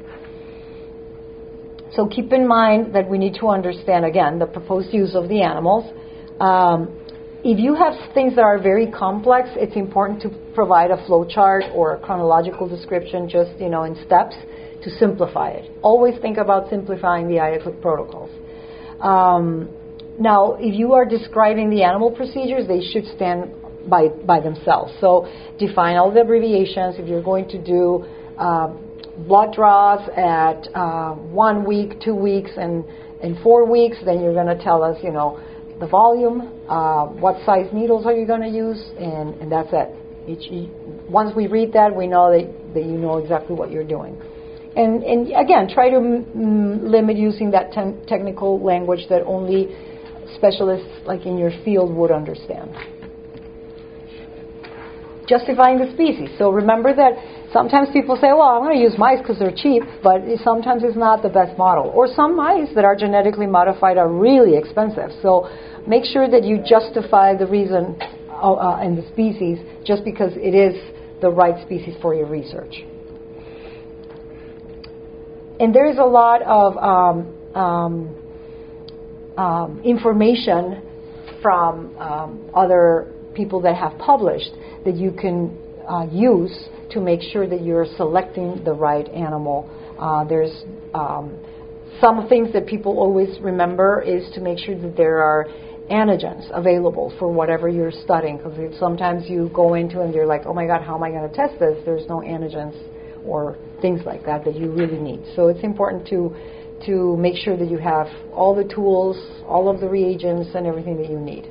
So keep in mind that we need to understand, again, the proposed use of the animals. Um, If you have things that are very complex, it's important to provide a flow chart or a chronological description, just, you know, in steps to simplify it. Always think about simplifying the I A C U C protocols. Um, now, if you are describing the animal procedures, they should stand by, by themselves. So define all the abbreviations. If you're going to do uh, blood draws at uh, one week, two weeks, and, and four weeks, then you're going to tell us, you know, the volume, uh, what size needles are you going to use, and, and that's it. Each, each, once we read that, we know that, that you know exactly what you're doing. And, and again, try to m- limit using that ten- technical language that only specialists like in your field would understand. Justifying the species. So remember that sometimes people say, well, I'm going to use mice because they're cheap, but it, sometimes it's not the best model. Or some mice that are genetically modified are really expensive. So make sure that you justify the reason uh, uh, and the species just because it is the right species for your research. and there is a lot of um, um, um, information from um, other people that have published that you can uh, use to make sure that you're selecting the right animal. Uh, there's um, some things that people always remember is to make sure that there are antigens available for whatever you're studying, because sometimes you go into and you're like, oh my God, how am I going to test this? There's no antigens or things like that that you really need. So it's important to to make sure that you have all the tools, all of the reagents, and everything that you need.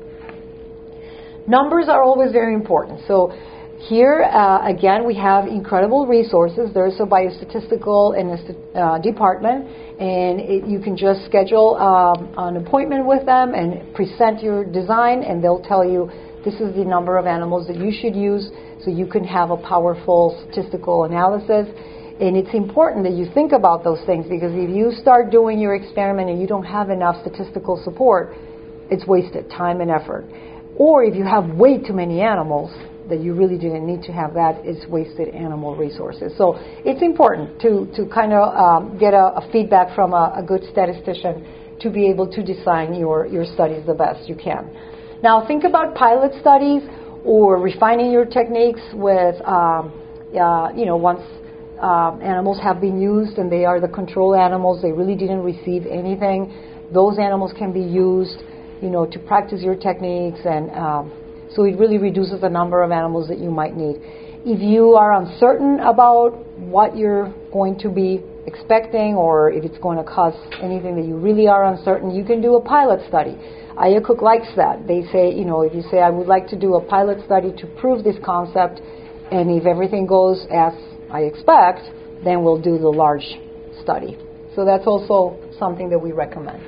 Numbers are always very important. So here, uh, again, we have incredible resources. There's a biostatistical and a, uh, department, and it, you can just schedule um, an appointment with them and present your design, and they'll tell you this is the number of animals that you should use so you can have a powerful statistical analysis. And it's important that you think about those things, because if you start doing your experiment and you don't have enough statistical support, it's wasted time and effort. Or if you have way too many animals that you really didn't need to have, that is wasted animal resources. So it's important to, to kind of um, get a, a feedback from a, a good statistician to be able to design your, your studies the best you can. Now think about pilot studies or refining your techniques with, um, uh, you know, once uh, animals have been used and they are the control animals, they really didn't receive anything, those animals can be used, you know, to practice your techniques, and um, so it really reduces the number of animals that you might need. If you are uncertain about what you're going to be expecting, or if it's going to cost anything that you really are uncertain, you can do a pilot study. IACUC likes that. They say, you know, if you say, I would like to do a pilot study to prove this concept, and if everything goes as I expect, then we'll do the large study. So that's also something that we recommend.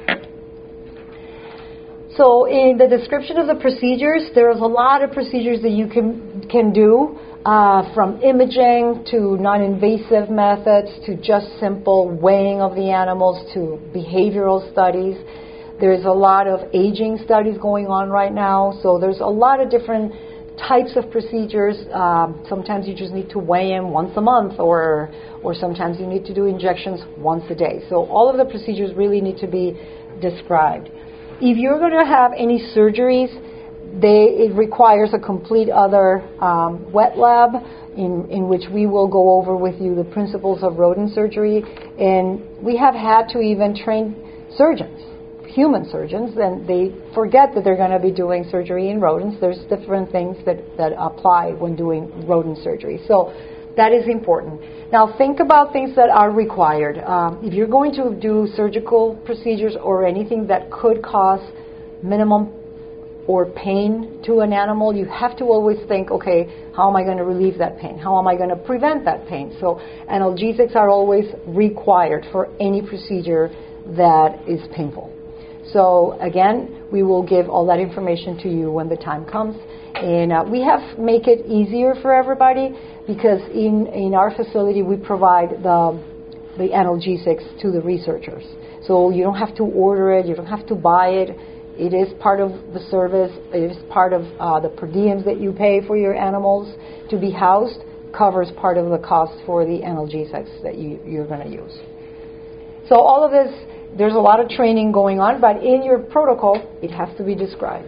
So in the description of the procedures, there's a lot of procedures that you can can do, uh, from imaging to non-invasive methods to just simple weighing of the animals to behavioral studies. There's a lot of aging studies going on right now, so there's a lot of different types of procedures. Um, sometimes you just need to weigh them once a month, or or sometimes you need to do injections once a day. So all of the procedures really need to be described. If you're going to have any surgeries, they, it requires a complete other um, wet lab in, in which we will go over with you the principles of rodent surgery. And we have had to even train surgeons, human surgeons, and they forget that they're going to be doing surgery in rodents. There's different things that, that apply when doing rodent surgery. So that is important. Now think about things that are required. Um, if you're going to do surgical procedures or anything that could cause minimum or pain to an animal, you have to always think, okay, how am I going to relieve that pain? How am I going to prevent that pain? So analgesics are always required for any procedure that is painful. So again, we will give all that information to you when the time comes. And uh, we have make it easier for everybody, because in, in our facility we provide the, the analgesics to the researchers. So you don't have to order it, you don't have to buy it. It is part of the service. It is part of uh, the per diems that you pay for your animals to be housed, covers part of the cost for the analgesics that you, you're going to use. So all of this, there's a lot of training going on, but in your protocol, it has to be described.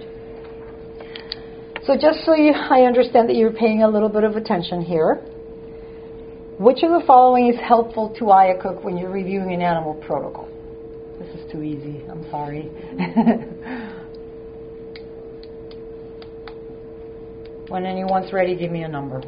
So just so you, I understand that you're paying a little bit of attention here, which of the following is helpful to IACUC when you're reviewing an animal protocol? This is too easy. I'm sorry. When anyone's ready, give me a number.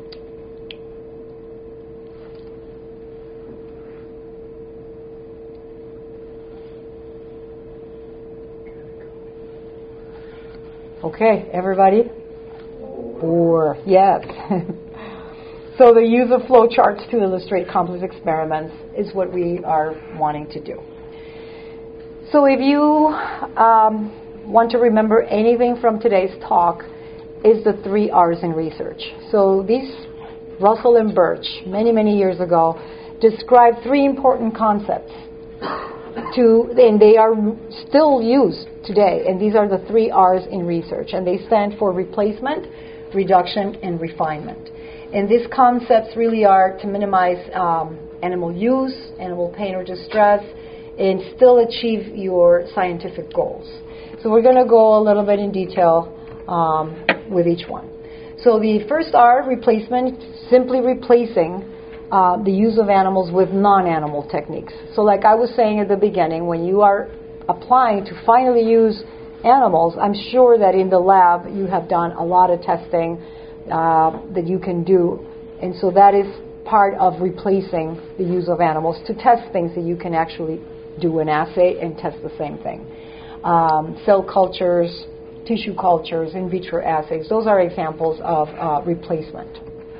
Okay, everybody? Four. Yes. So the use of flow charts to illustrate complex experiments is what we are wanting to do. So if you um, want to remember anything from today's talk, is the three R's in research. So these, Russell and Birch, many, many years ago, described three important concepts. To, and they are still used today, and these are the three R's in research, and they stand for replacement, reduction, and refinement. And these concepts really are to minimize um, animal use, animal pain or distress, and still achieve your scientific goals. So we're going to go a little bit in detail um, with each one. So the first R, replacement, simply replacing uh, the use of animals with non-animal techniques. So like I was saying at the beginning, when you are applying to finally use animals, I'm sure that in the lab you have done a lot of testing uh, that you can do. And so that is part of replacing the use of animals to test things that you can actually do an assay and test the same thing. Um, cell cultures, tissue cultures, in vitro assays, those are examples of uh, replacement.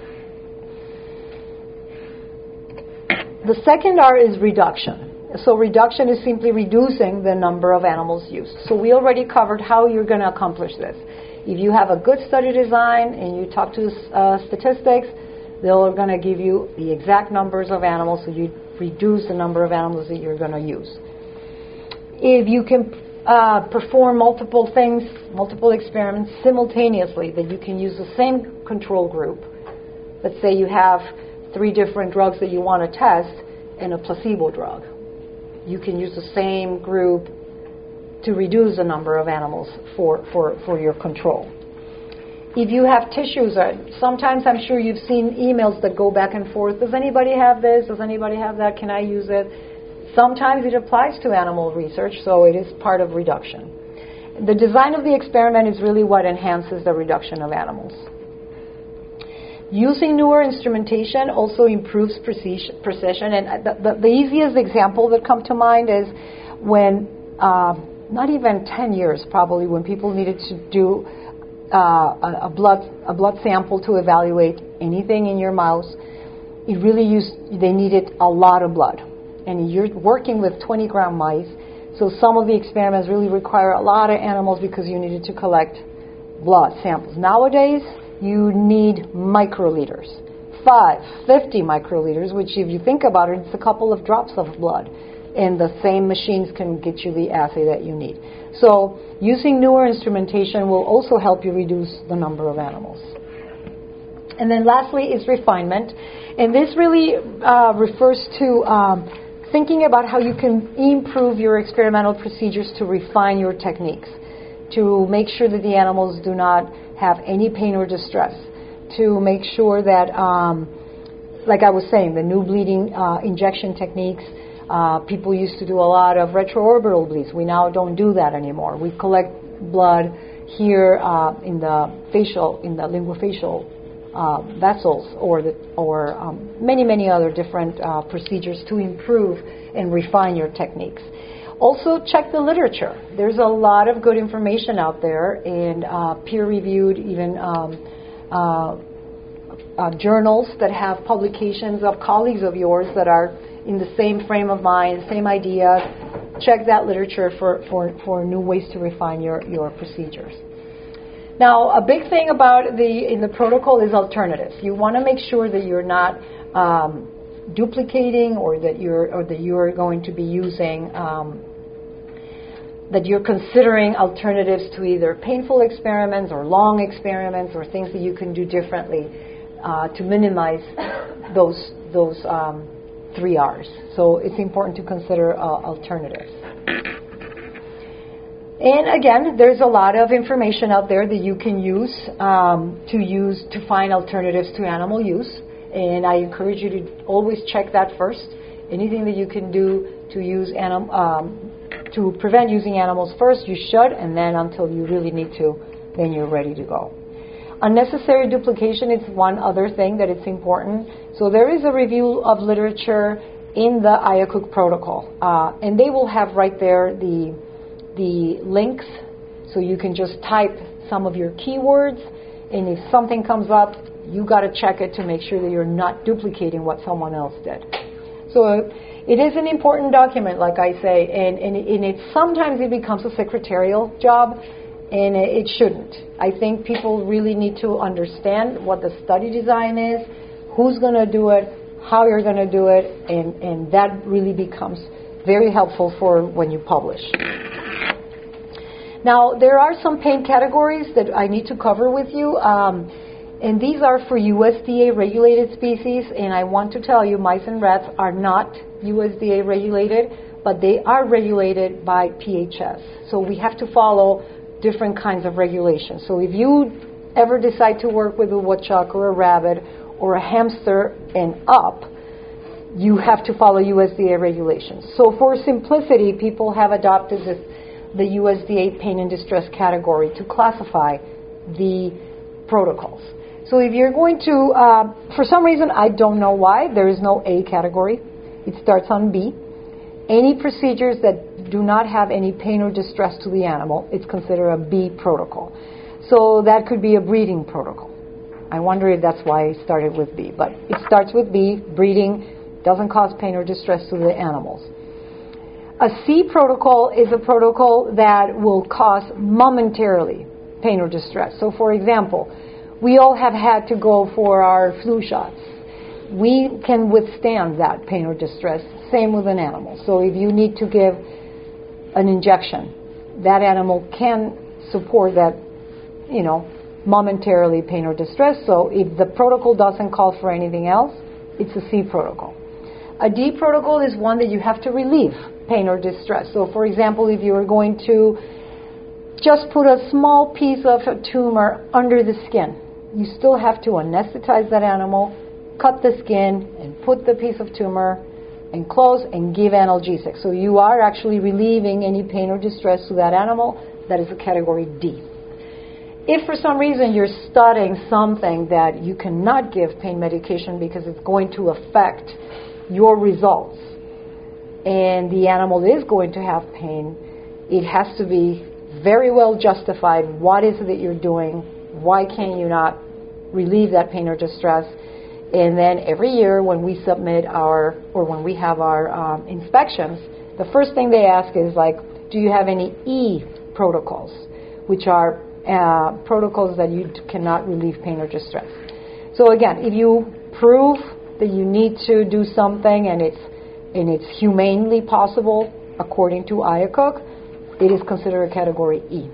The second R is reduction. So reduction is simply reducing the number of animals used. So we already covered how you're going to accomplish this. If you have a good study design and you talk to uh, statistics, they're going to give you the exact numbers of animals, so you reduce the number of animals that you're going to use. If you can uh, perform multiple things, multiple experiments simultaneously, that you can use the same control group. Let's say you have three different drugs that you want to test and a placebo drug. You can use the same group to reduce the number of animals for, for, for your control. If you have tissues, uh, sometimes I'm sure you've seen emails that go back and forth. Does anybody have this? Does anybody have that? Can I use it? Sometimes it applies to animal research, so it is part of reduction. The design of the experiment is really what enhances the reduction of animals. Using newer instrumentation also improves precision. And the, the, the easiest example that comes to mind is when, uh, not even ten years probably, when people needed to do uh, a, a blood a blood sample to evaluate anything in your mouse. It really used, they needed a lot of blood. And you're working with twenty gram mice, so some of the experiments really require a lot of animals because you needed to collect blood samples. Nowadays, you need microliters, five, fifty microliters, which if you think about it, it's a couple of drops of blood. And the same machines can get you the assay that you need. So using newer instrumentation will also help you reduce the number of animals. And then lastly is refinement. And this really uh, refers to um, thinking about how you can improve your experimental procedures to refine your techniques, to make sure that the animals do not have any pain or distress, to make sure that, um, like I was saying, the new bleeding uh, injection techniques, uh, people used to do a lot of retroorbital bleeds. We now don't do that anymore. We collect blood here uh, in the facial, in the linguofacial uh, vessels, or the, or um, many, many other different uh, procedures to improve and refine your techniques. Also, check the literature. There's a lot of good information out there, and uh, peer-reviewed, even um, uh, uh, journals that have publications of colleagues of yours that are in the same frame of mind, same ideas. Check that literature for, for, for new ways to refine your, your procedures. Now, a big thing about the in the protocol is alternatives. You want to make sure that you're not um, duplicating, or that you're or that you're going to be using. Um, that you're considering alternatives to either painful experiments or long experiments or things that you can do differently uh, to minimize those those um, three R's. So it's important to consider uh, alternatives. And again, there's a lot of information out there that you can use um, to use to find alternatives to animal use. And I encourage you to always check that first. Anything that you can do to use anim- um, to prevent using animals first, you should, and then until you really need to, then you're ready to go. Unnecessary duplication is one other thing that it's important. So there is a review of literature in the I A C U C protocol, uh, and they will have right there the the links, so you can just type some of your keywords, and if something comes up, you got to check it to make sure that you're not duplicating what someone else did. So uh, it is an important document, like I say, and, and, and it sometimes it becomes a secretarial job, and it shouldn't. I think people really need to understand what the study design is, who's going to do it, how you're going to do it, and, and that really becomes very helpful for when you publish. Now, there are some pain categories that I need to cover with you. Um, And these are for U S D A regulated species, and I want to tell you mice and rats are not U S D A regulated, but they are regulated by P H S. So we have to follow different kinds of regulations. So if you ever decide to work with a woodchuck or a rabbit or a hamster and up, you have to follow U S D A regulations. So for simplicity, people have adopted this, the U S D A pain and distress category to classify the protocols. So if you're going to, uh, for some reason, I don't know why, there is no A category. It starts on B. Any procedures that do not have any pain or distress to the animal, it's considered a B protocol. So that could be a breeding protocol. I wonder if that's why I started with B. But it starts with B, breeding, doesn't cause pain or distress to the animals. A C protocol is a protocol that will cause momentarily pain or distress. So for example, we all have had to go for our flu shots. We can withstand that pain or distress, same with an animal. So if you need to give an injection, that animal can support that, you know, momentarily pain or distress. So if the protocol doesn't call for anything else, it's a C protocol. A D protocol is one that you have to relieve pain or distress. So for example, if you are going to just put a small piece of a tumor under the skin, you still have to anesthetize that animal, cut the skin, and put the piece of tumor and close and give analgesic. So you are actually relieving any pain or distress to that animal. That is a category D. If for some reason you're studying something that you cannot give pain medication because it's going to affect your results and the animal is going to have pain, it has to be very well justified. What is it that you're doing? Why can you not relieve that pain or distress? And then every year when we submit our, or when we have our um, inspections, the first thing they ask is like, do you have any E protocols, which are uh, protocols that you cannot relieve pain or distress. So again, if you prove that you need to do something and it's, and it's humanely possible according to I A C U C, it is considered a category E.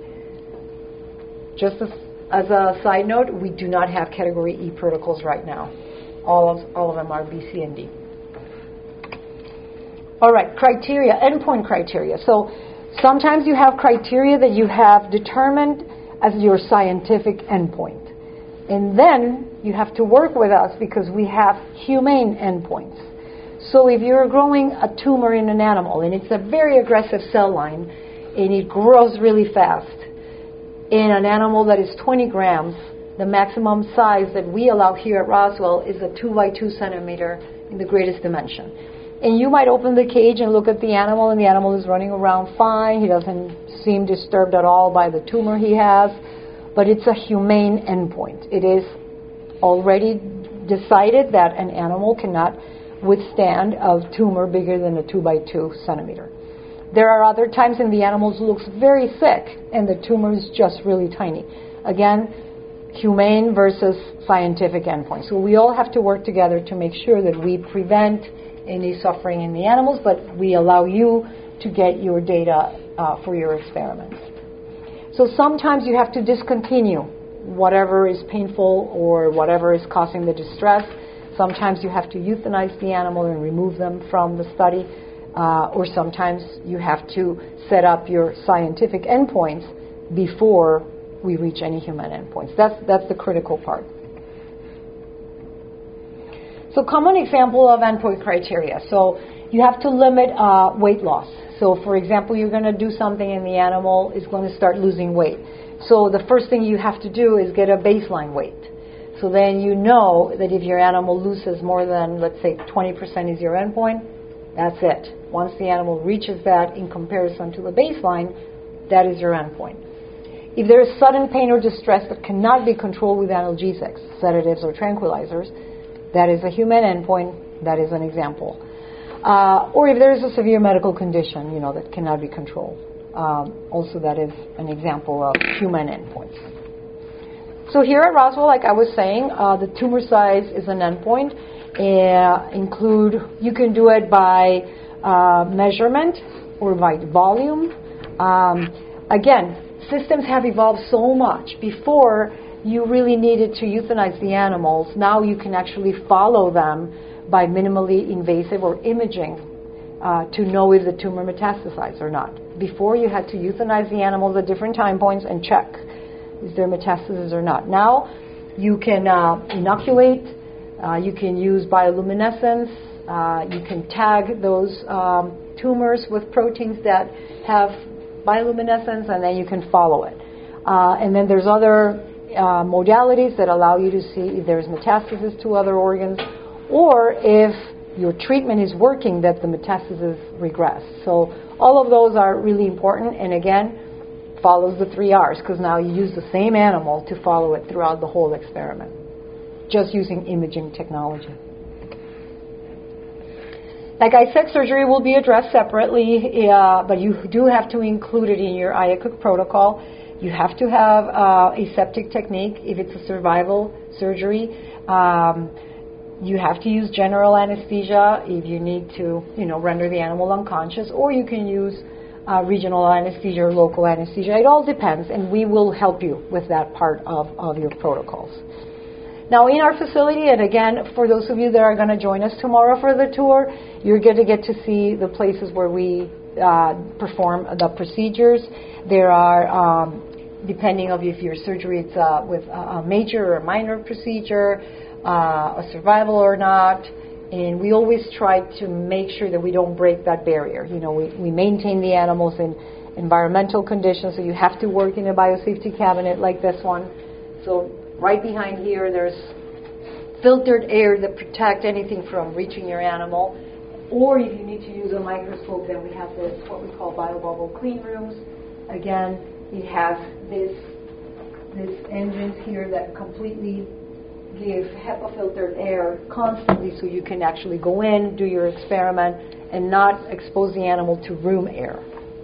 Just as As a side note, we do not have category E protocols right now. All of, all of them are B, C, and D. All right, criteria, endpoint criteria. So sometimes you have criteria that you have determined as your scientific endpoint. And then you have to work with us because we have humane endpoints. So if you're growing a tumor in an animal and it's a very aggressive cell line and it grows really fast, in an animal that is twenty grams, the maximum size that we allow here at Roswell is a two by two centimeter in the greatest dimension. And you might open the cage and look at the animal, and the animal is running around fine. He doesn't seem disturbed at all by the tumor he has, but it's a humane endpoint. It is already decided that an animal cannot withstand a tumor bigger than a two by two centimeter. There are other times when the animal looks very sick and the tumor is just really tiny. Again, humane versus scientific endpoint. So we all have to work together to make sure that we prevent any suffering in the animals, but we allow you to get your data uh, for your experiments. So sometimes you have to discontinue whatever is painful or whatever is causing the distress. Sometimes you have to euthanize the animal and remove them from the study. Uh, or sometimes you have to set up your scientific endpoints before we reach any human endpoints. That's, that's the critical part. So common example of endpoint criteria. So you have to limit uh, weight loss. So for example, you're going to do something and the animal is going to start losing weight. So the first thing you have to do is get a baseline weight. So then you know that if your animal loses more than, let's say, twenty percent is your endpoint, that's it. Once the animal reaches that in comparison to the baseline, that is your endpoint. If there is sudden pain or distress that cannot be controlled with analgesics, sedatives, or tranquilizers, that is a human endpoint. That is an example. Uh, or if there is a severe medical condition, you know, that cannot be controlled, um, also that is an example of human endpoints. So here at Roswell, like I was saying, uh, the tumor size is an endpoint. Uh, include, you can do it by uh, measurement or by volume. Um, again, systems have evolved so much. Before, you really needed to euthanize the animals, now you can actually follow them by minimally invasive or imaging uh, to know if the tumor metastasized or not. Before, you had to euthanize the animals at different time points and check is there metastasis or not. Now you can uh, inoculate, uh, you can use bioluminescence, uh, you can tag those um, tumors with proteins that have bioluminescence, and then you can follow it. Uh, and then there's other uh, modalities that allow you to see if there's metastasis to other organs, or if your treatment is working, that the metastasis regress. So all of those are really important, and again, follows the three R's, because now you use the same animal to follow it throughout the whole experiment, just using imaging technology. Like I said, surgery will be addressed separately, uh, but you do have to include it in your I A C U C protocol. You have to have uh, aseptic technique if it's a survival surgery. Um, you have to use general anesthesia if you need to, you know, render the animal unconscious, or you can use uh, regional anesthesia or local anesthesia. It all depends, and we will help you with that part of, of your protocols. Now, in our facility, and again, for those of you that are going to join us tomorrow for the tour, you're going to get to see the places where we uh, perform the procedures. There are, um, depending on if your surgery is uh, with a major or a minor procedure, uh, a survival or not, and we always try to make sure that we don't break that barrier. You know, we, we maintain the animals in environmental conditions, so you have to work in a biosafety cabinet like this one. So right behind here, there's filtered air that protect anything from reaching your animal. Or if you need to use a microscope, then we have this, what we call biobubble clean rooms. Again, it has this, this engines here that completely give HEPA filtered air constantly, so you can actually go in, do your experiment, and not expose the animal to room air.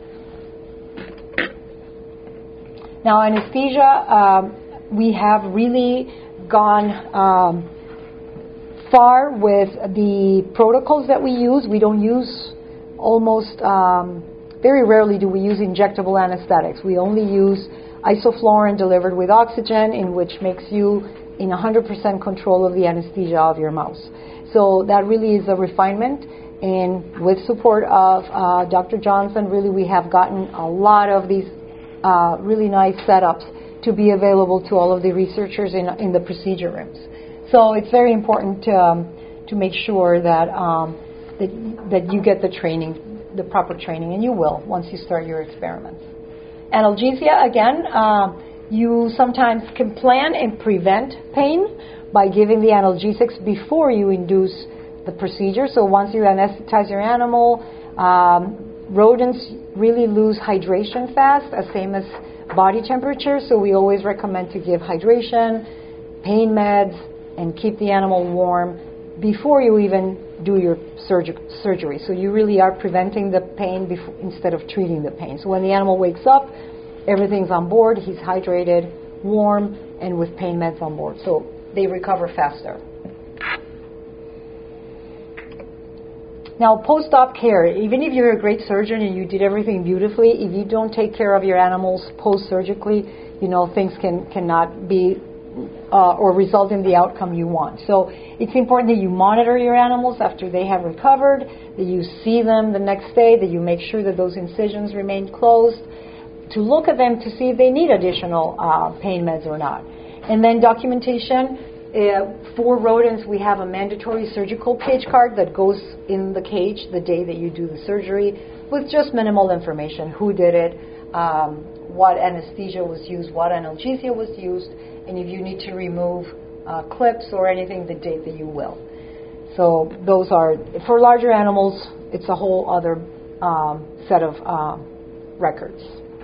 Now, anesthesia, um, we have really gone um, far with the protocols that we use. We don't use almost, um, very rarely do we use injectable anesthetics. We only use isoflurane delivered with oxygen, in which makes you in one hundred percent control of the anesthesia of your mouse. So that really is a refinement, and with support of uh, Doctor Johnson, really we have gotten a lot of these uh, really nice setups to be available to all of the researchers in, in the procedure rooms. So it's very important to, um, to make sure that, um, that, that you get the training, the proper training, and you will once you start your experiments. Analgesia, again, uh, you sometimes can plan and prevent pain by giving the analgesics before you induce the procedure. So once you anesthetize your animal, um, rodents really lose hydration fast, as same as body temperature, so we always recommend to give hydration, pain meds, and keep the animal warm before you even do your surg- surgery. So you really are preventing the pain before, instead of treating the pain. So when the animal wakes up, everything's on board, he's hydrated, warm, and with pain meds on board. So they recover faster. Now, post-op care, even if you're a great surgeon and you did everything beautifully, if you don't take care of your animals post-surgically, you know, things can cannot be uh, or result in the outcome you want. So it's important that you monitor your animals after they have recovered, that you see them the next day, that you make sure that those incisions remain closed, to look at them to see if they need additional uh, pain meds or not. And then documentation. Uh, for rodents, we have a mandatory surgical cage card that goes in the cage the day that you do the surgery, with just minimal information: who did it, um, what anesthesia was used, what analgesia was used, and if you need to remove uh, clips or anything, the date that you will. So those are, for larger animals, it's a whole other um, set of uh, records.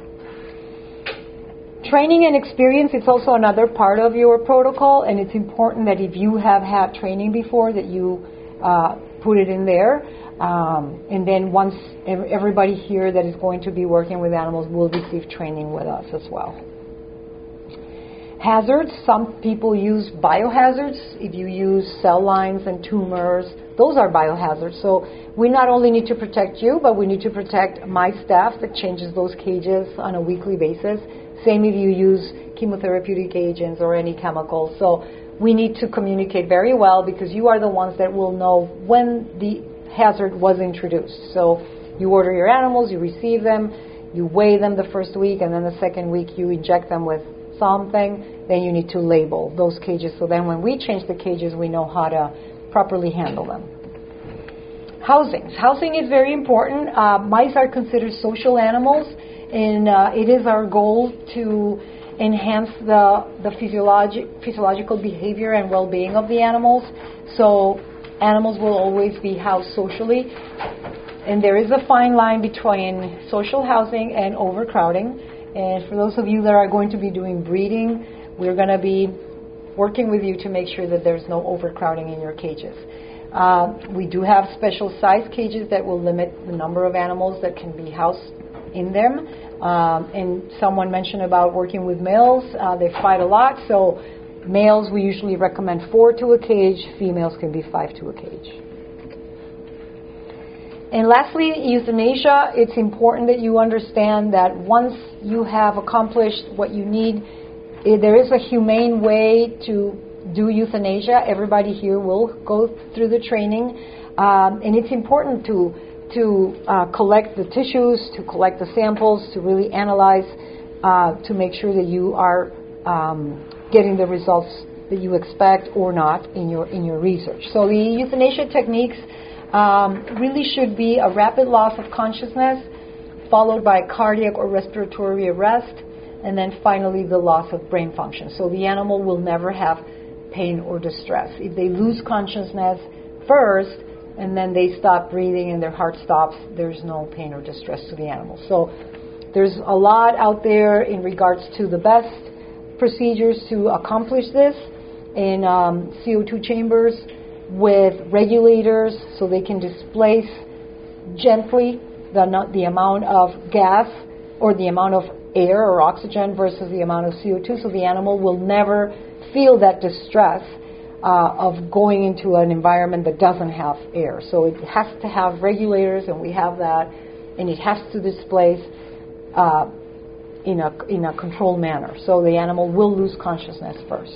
Training and experience, it's also another part of your protocol, and it's important that if you have had training before, that you uh, put it in there. Um, and then once everybody here that is going to be working with animals will receive training with us as well. Hazards, some people use biohazards. If you use cell lines and tumors, those are biohazards. So we not only need to protect you, but we need to protect my staff that changes those cages on a weekly basis. Same if you use chemotherapeutic agents or any chemicals. So we need to communicate very well because you are the ones that will know when the hazard was introduced. So you order your animals, you receive them, you weigh them the first week, and then the second week you inject them with something. Then you need to label those cages. So then when we change the cages, we know how to properly handle them. Housing. Housing is very important. Uh, mice are considered social animals, and uh, it is our goal to enhance the, the physiologi- physiological behavior and well-being of the animals. So animals will always be housed socially. And there is a fine line between social housing and overcrowding. And for those of you that are going to be doing breeding, we're going to be working with you to make sure that there's no overcrowding in your cages. Uh, we do have special size cages that will limit the number of animals that can be housed in them. Um, and someone mentioned about working with males. Uh, they fight a lot. So males, we usually recommend four to a cage. Females can be five to a cage. And lastly, euthanasia. It's important that you understand that once you have accomplished what you need, there is a humane way to do euthanasia. Everybody here will go through the training. Um, and it's important to to uh, collect the tissues, to collect the samples, to really analyze, uh, to make sure that you are um, getting the results that you expect or not in your in your research. So the euthanasia techniques um, really should be a rapid loss of consciousness, followed by cardiac or respiratory arrest, and then finally the loss of brain function. So the animal will never have pain or distress. If they lose consciousness first and then they stop breathing and their heart stops, there's no pain or distress to the animal. So there's a lot out there in regards to the best procedures to accomplish this in um, C O two chambers with regulators so they can displace gently the, the amount of gas or the amount of air or oxygen versus the amount of C O two, so the animal will never feel that distress uh, of going into an environment that doesn't have air. So it has to have regulators, and we have that, and it has to displace uh, in a in a controlled manner. So the animal will lose consciousness first.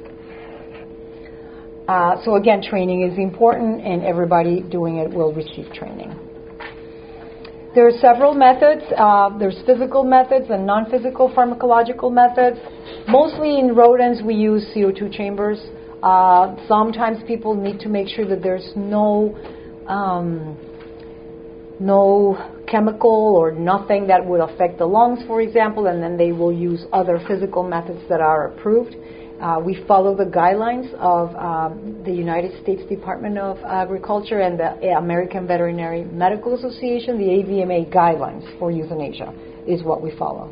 Uh, so again, training is important, and everybody doing it will receive training. There are several methods. Uh, there's physical methods and non-physical pharmacological methods. Mostly in rodents, we use C O two chambers. Uh, sometimes people need to make sure that there's no um, no chemical or nothing that would affect the lungs, for example, and then they will use other physical methods that are approved. Uh, we follow the guidelines of um, the United States Department of Agriculture and the American Veterinary Medical Association. The A V M A guidelines for euthanasia is what we follow.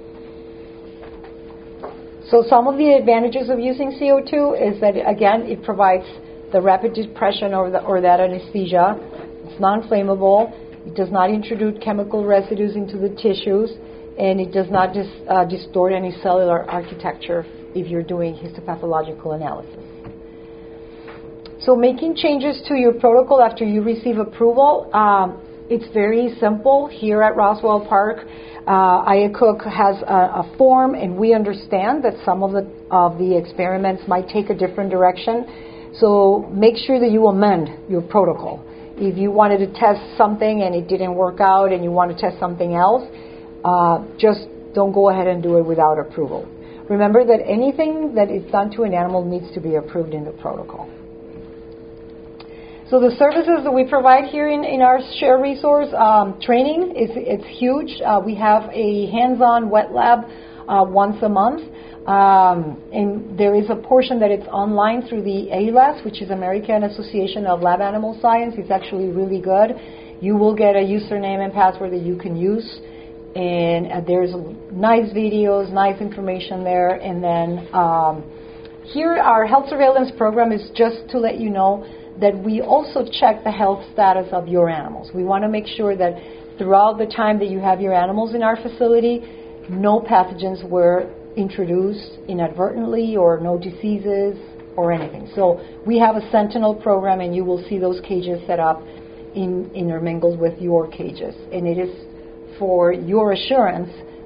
So some of the advantages of using C O two is that, again, it provides the rapid depression or, the, or that anesthesia. It's non-flammable. It does not introduce chemical residues into the tissues, and it does not dis, uh, distort any cellular architecture if you're doing histopathological analysis. So making changes to your protocol after you receive approval, um, it's very simple. Here at Roswell Park, uh, I A C U C has a, a form, and we understand that some of the, of the experiments might take a different direction. So make sure that you amend your protocol. If you wanted to test something and it didn't work out and you want to test something else, uh, just don't go ahead and do it without approval. Remember that anything that is done to an animal needs to be approved in the protocol. So the services that we provide here in, in our share resource, um, training is it's huge. Uh, we have a hands-on wet lab uh, once a month. Um, and there is a portion that it's online through the A L A S, which is American Association of Lab Animal Science. It's actually really good. You will get a username and password that you can use. And uh, there's nice videos, nice information there. And then um, here our health surveillance program is just to let you know that we also check the health status of your animals. We want to make sure that throughout the time that you have your animals in our facility, no pathogens were introduced inadvertently or no diseases or anything. So we have a Sentinel program, and you will see those cages set up in intermingled with your cages. And it is for your assurance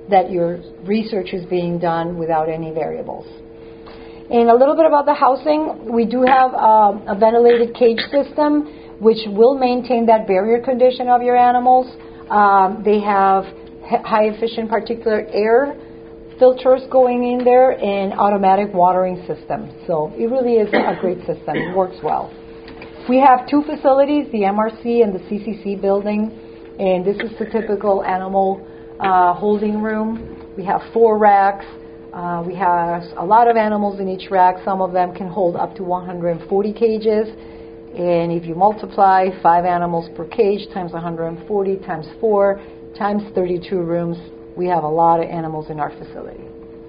that your research is being done without any variables. And a little bit about the housing. We do have um, a ventilated cage system which will maintain that barrier condition of your animals. Um, they have high efficient particulate air filters going in there and automatic watering system. So it really is a great system. It works well. We have two facilities, the M R C and the C C C building, and this is the typical animal uh, holding room. We have four racks. Uh, we have a lot of animals in each rack. Some of them can hold up to one hundred forty cages. And if you multiply five animals per cage times one hundred forty times four times thirty-two rooms, we have a lot of animals in our facility.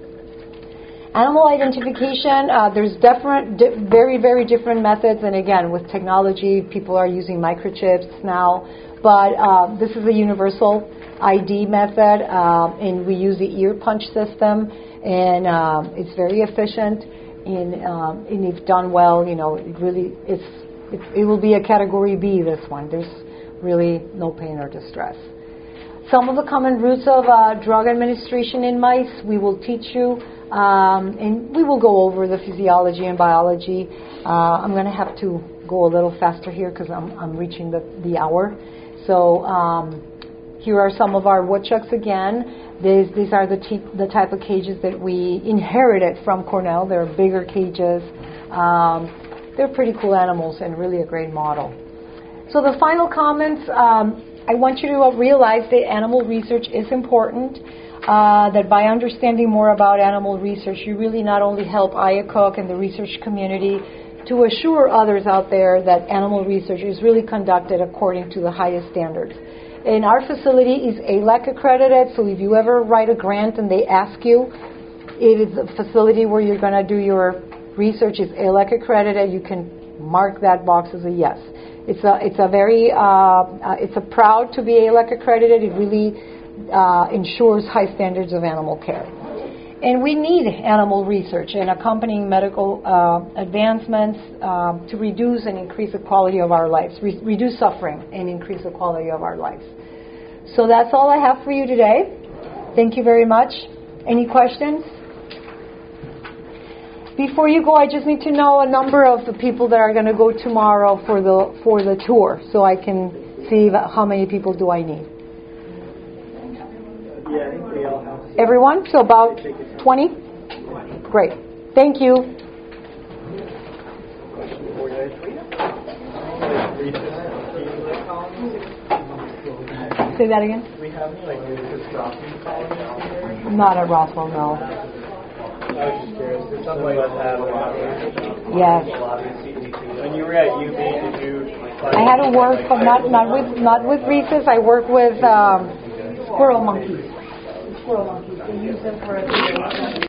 Animal identification, uh, there's different, di- very, very different methods. And again, with technology, people are using microchips now. But uh, this is a universal I D method, uh, and we use the ear punch system. And um, it's very efficient, and, um, and if done well, you know, it really it's it, it will be a category B. This one, there's really no pain or distress. Some of the common routes of uh, drug administration in mice, we will teach you, um, and we will go over the physiology and biology. Uh, I'm going to have to go a little faster here because I'm I'm reaching the the hour. So um, here are some of our woodchucks again. These, these are the, te- the type of cages that we inherited from Cornell. They're bigger cages. Um, they're pretty cool animals and really a great model. So the final comments, um, I want you to realize that animal research is important, uh, that by understanding more about animal research, you really not only help IACUC and the research community to assure others out there that animal research is really conducted according to the highest standards. And our facility is A L A C accredited, so if you ever write a grant and they ask you, it is a facility where you're going to do your research is A L A C accredited, you can mark that box as a yes. It's a it's a very uh, uh, it's a proud to be A L A C accredited. It really uh, ensures high standards of animal care. And we need animal research and accompanying medical uh, advancements uh, to reduce and increase the quality of our lives, re- reduce suffering and increase the quality of our lives. So that's all I have for you today. Thank you very much. Any questions? Before you go, I just need to know a number of the people that are going to go tomorrow for the for the tour, so I can see how many people do I need. Yeah, I think we all have. Everyone? So about twenty? Great. Thank you. Say that again? Do we have any like rhesus dropping colonies? Not at Roswell, no. I was just curious. There's some like that. Yes. When you were at U B, did you? I had to work, but not not with not with rhesus. I work with um, squirrel monkeys. Squirrel monkeys. They use them for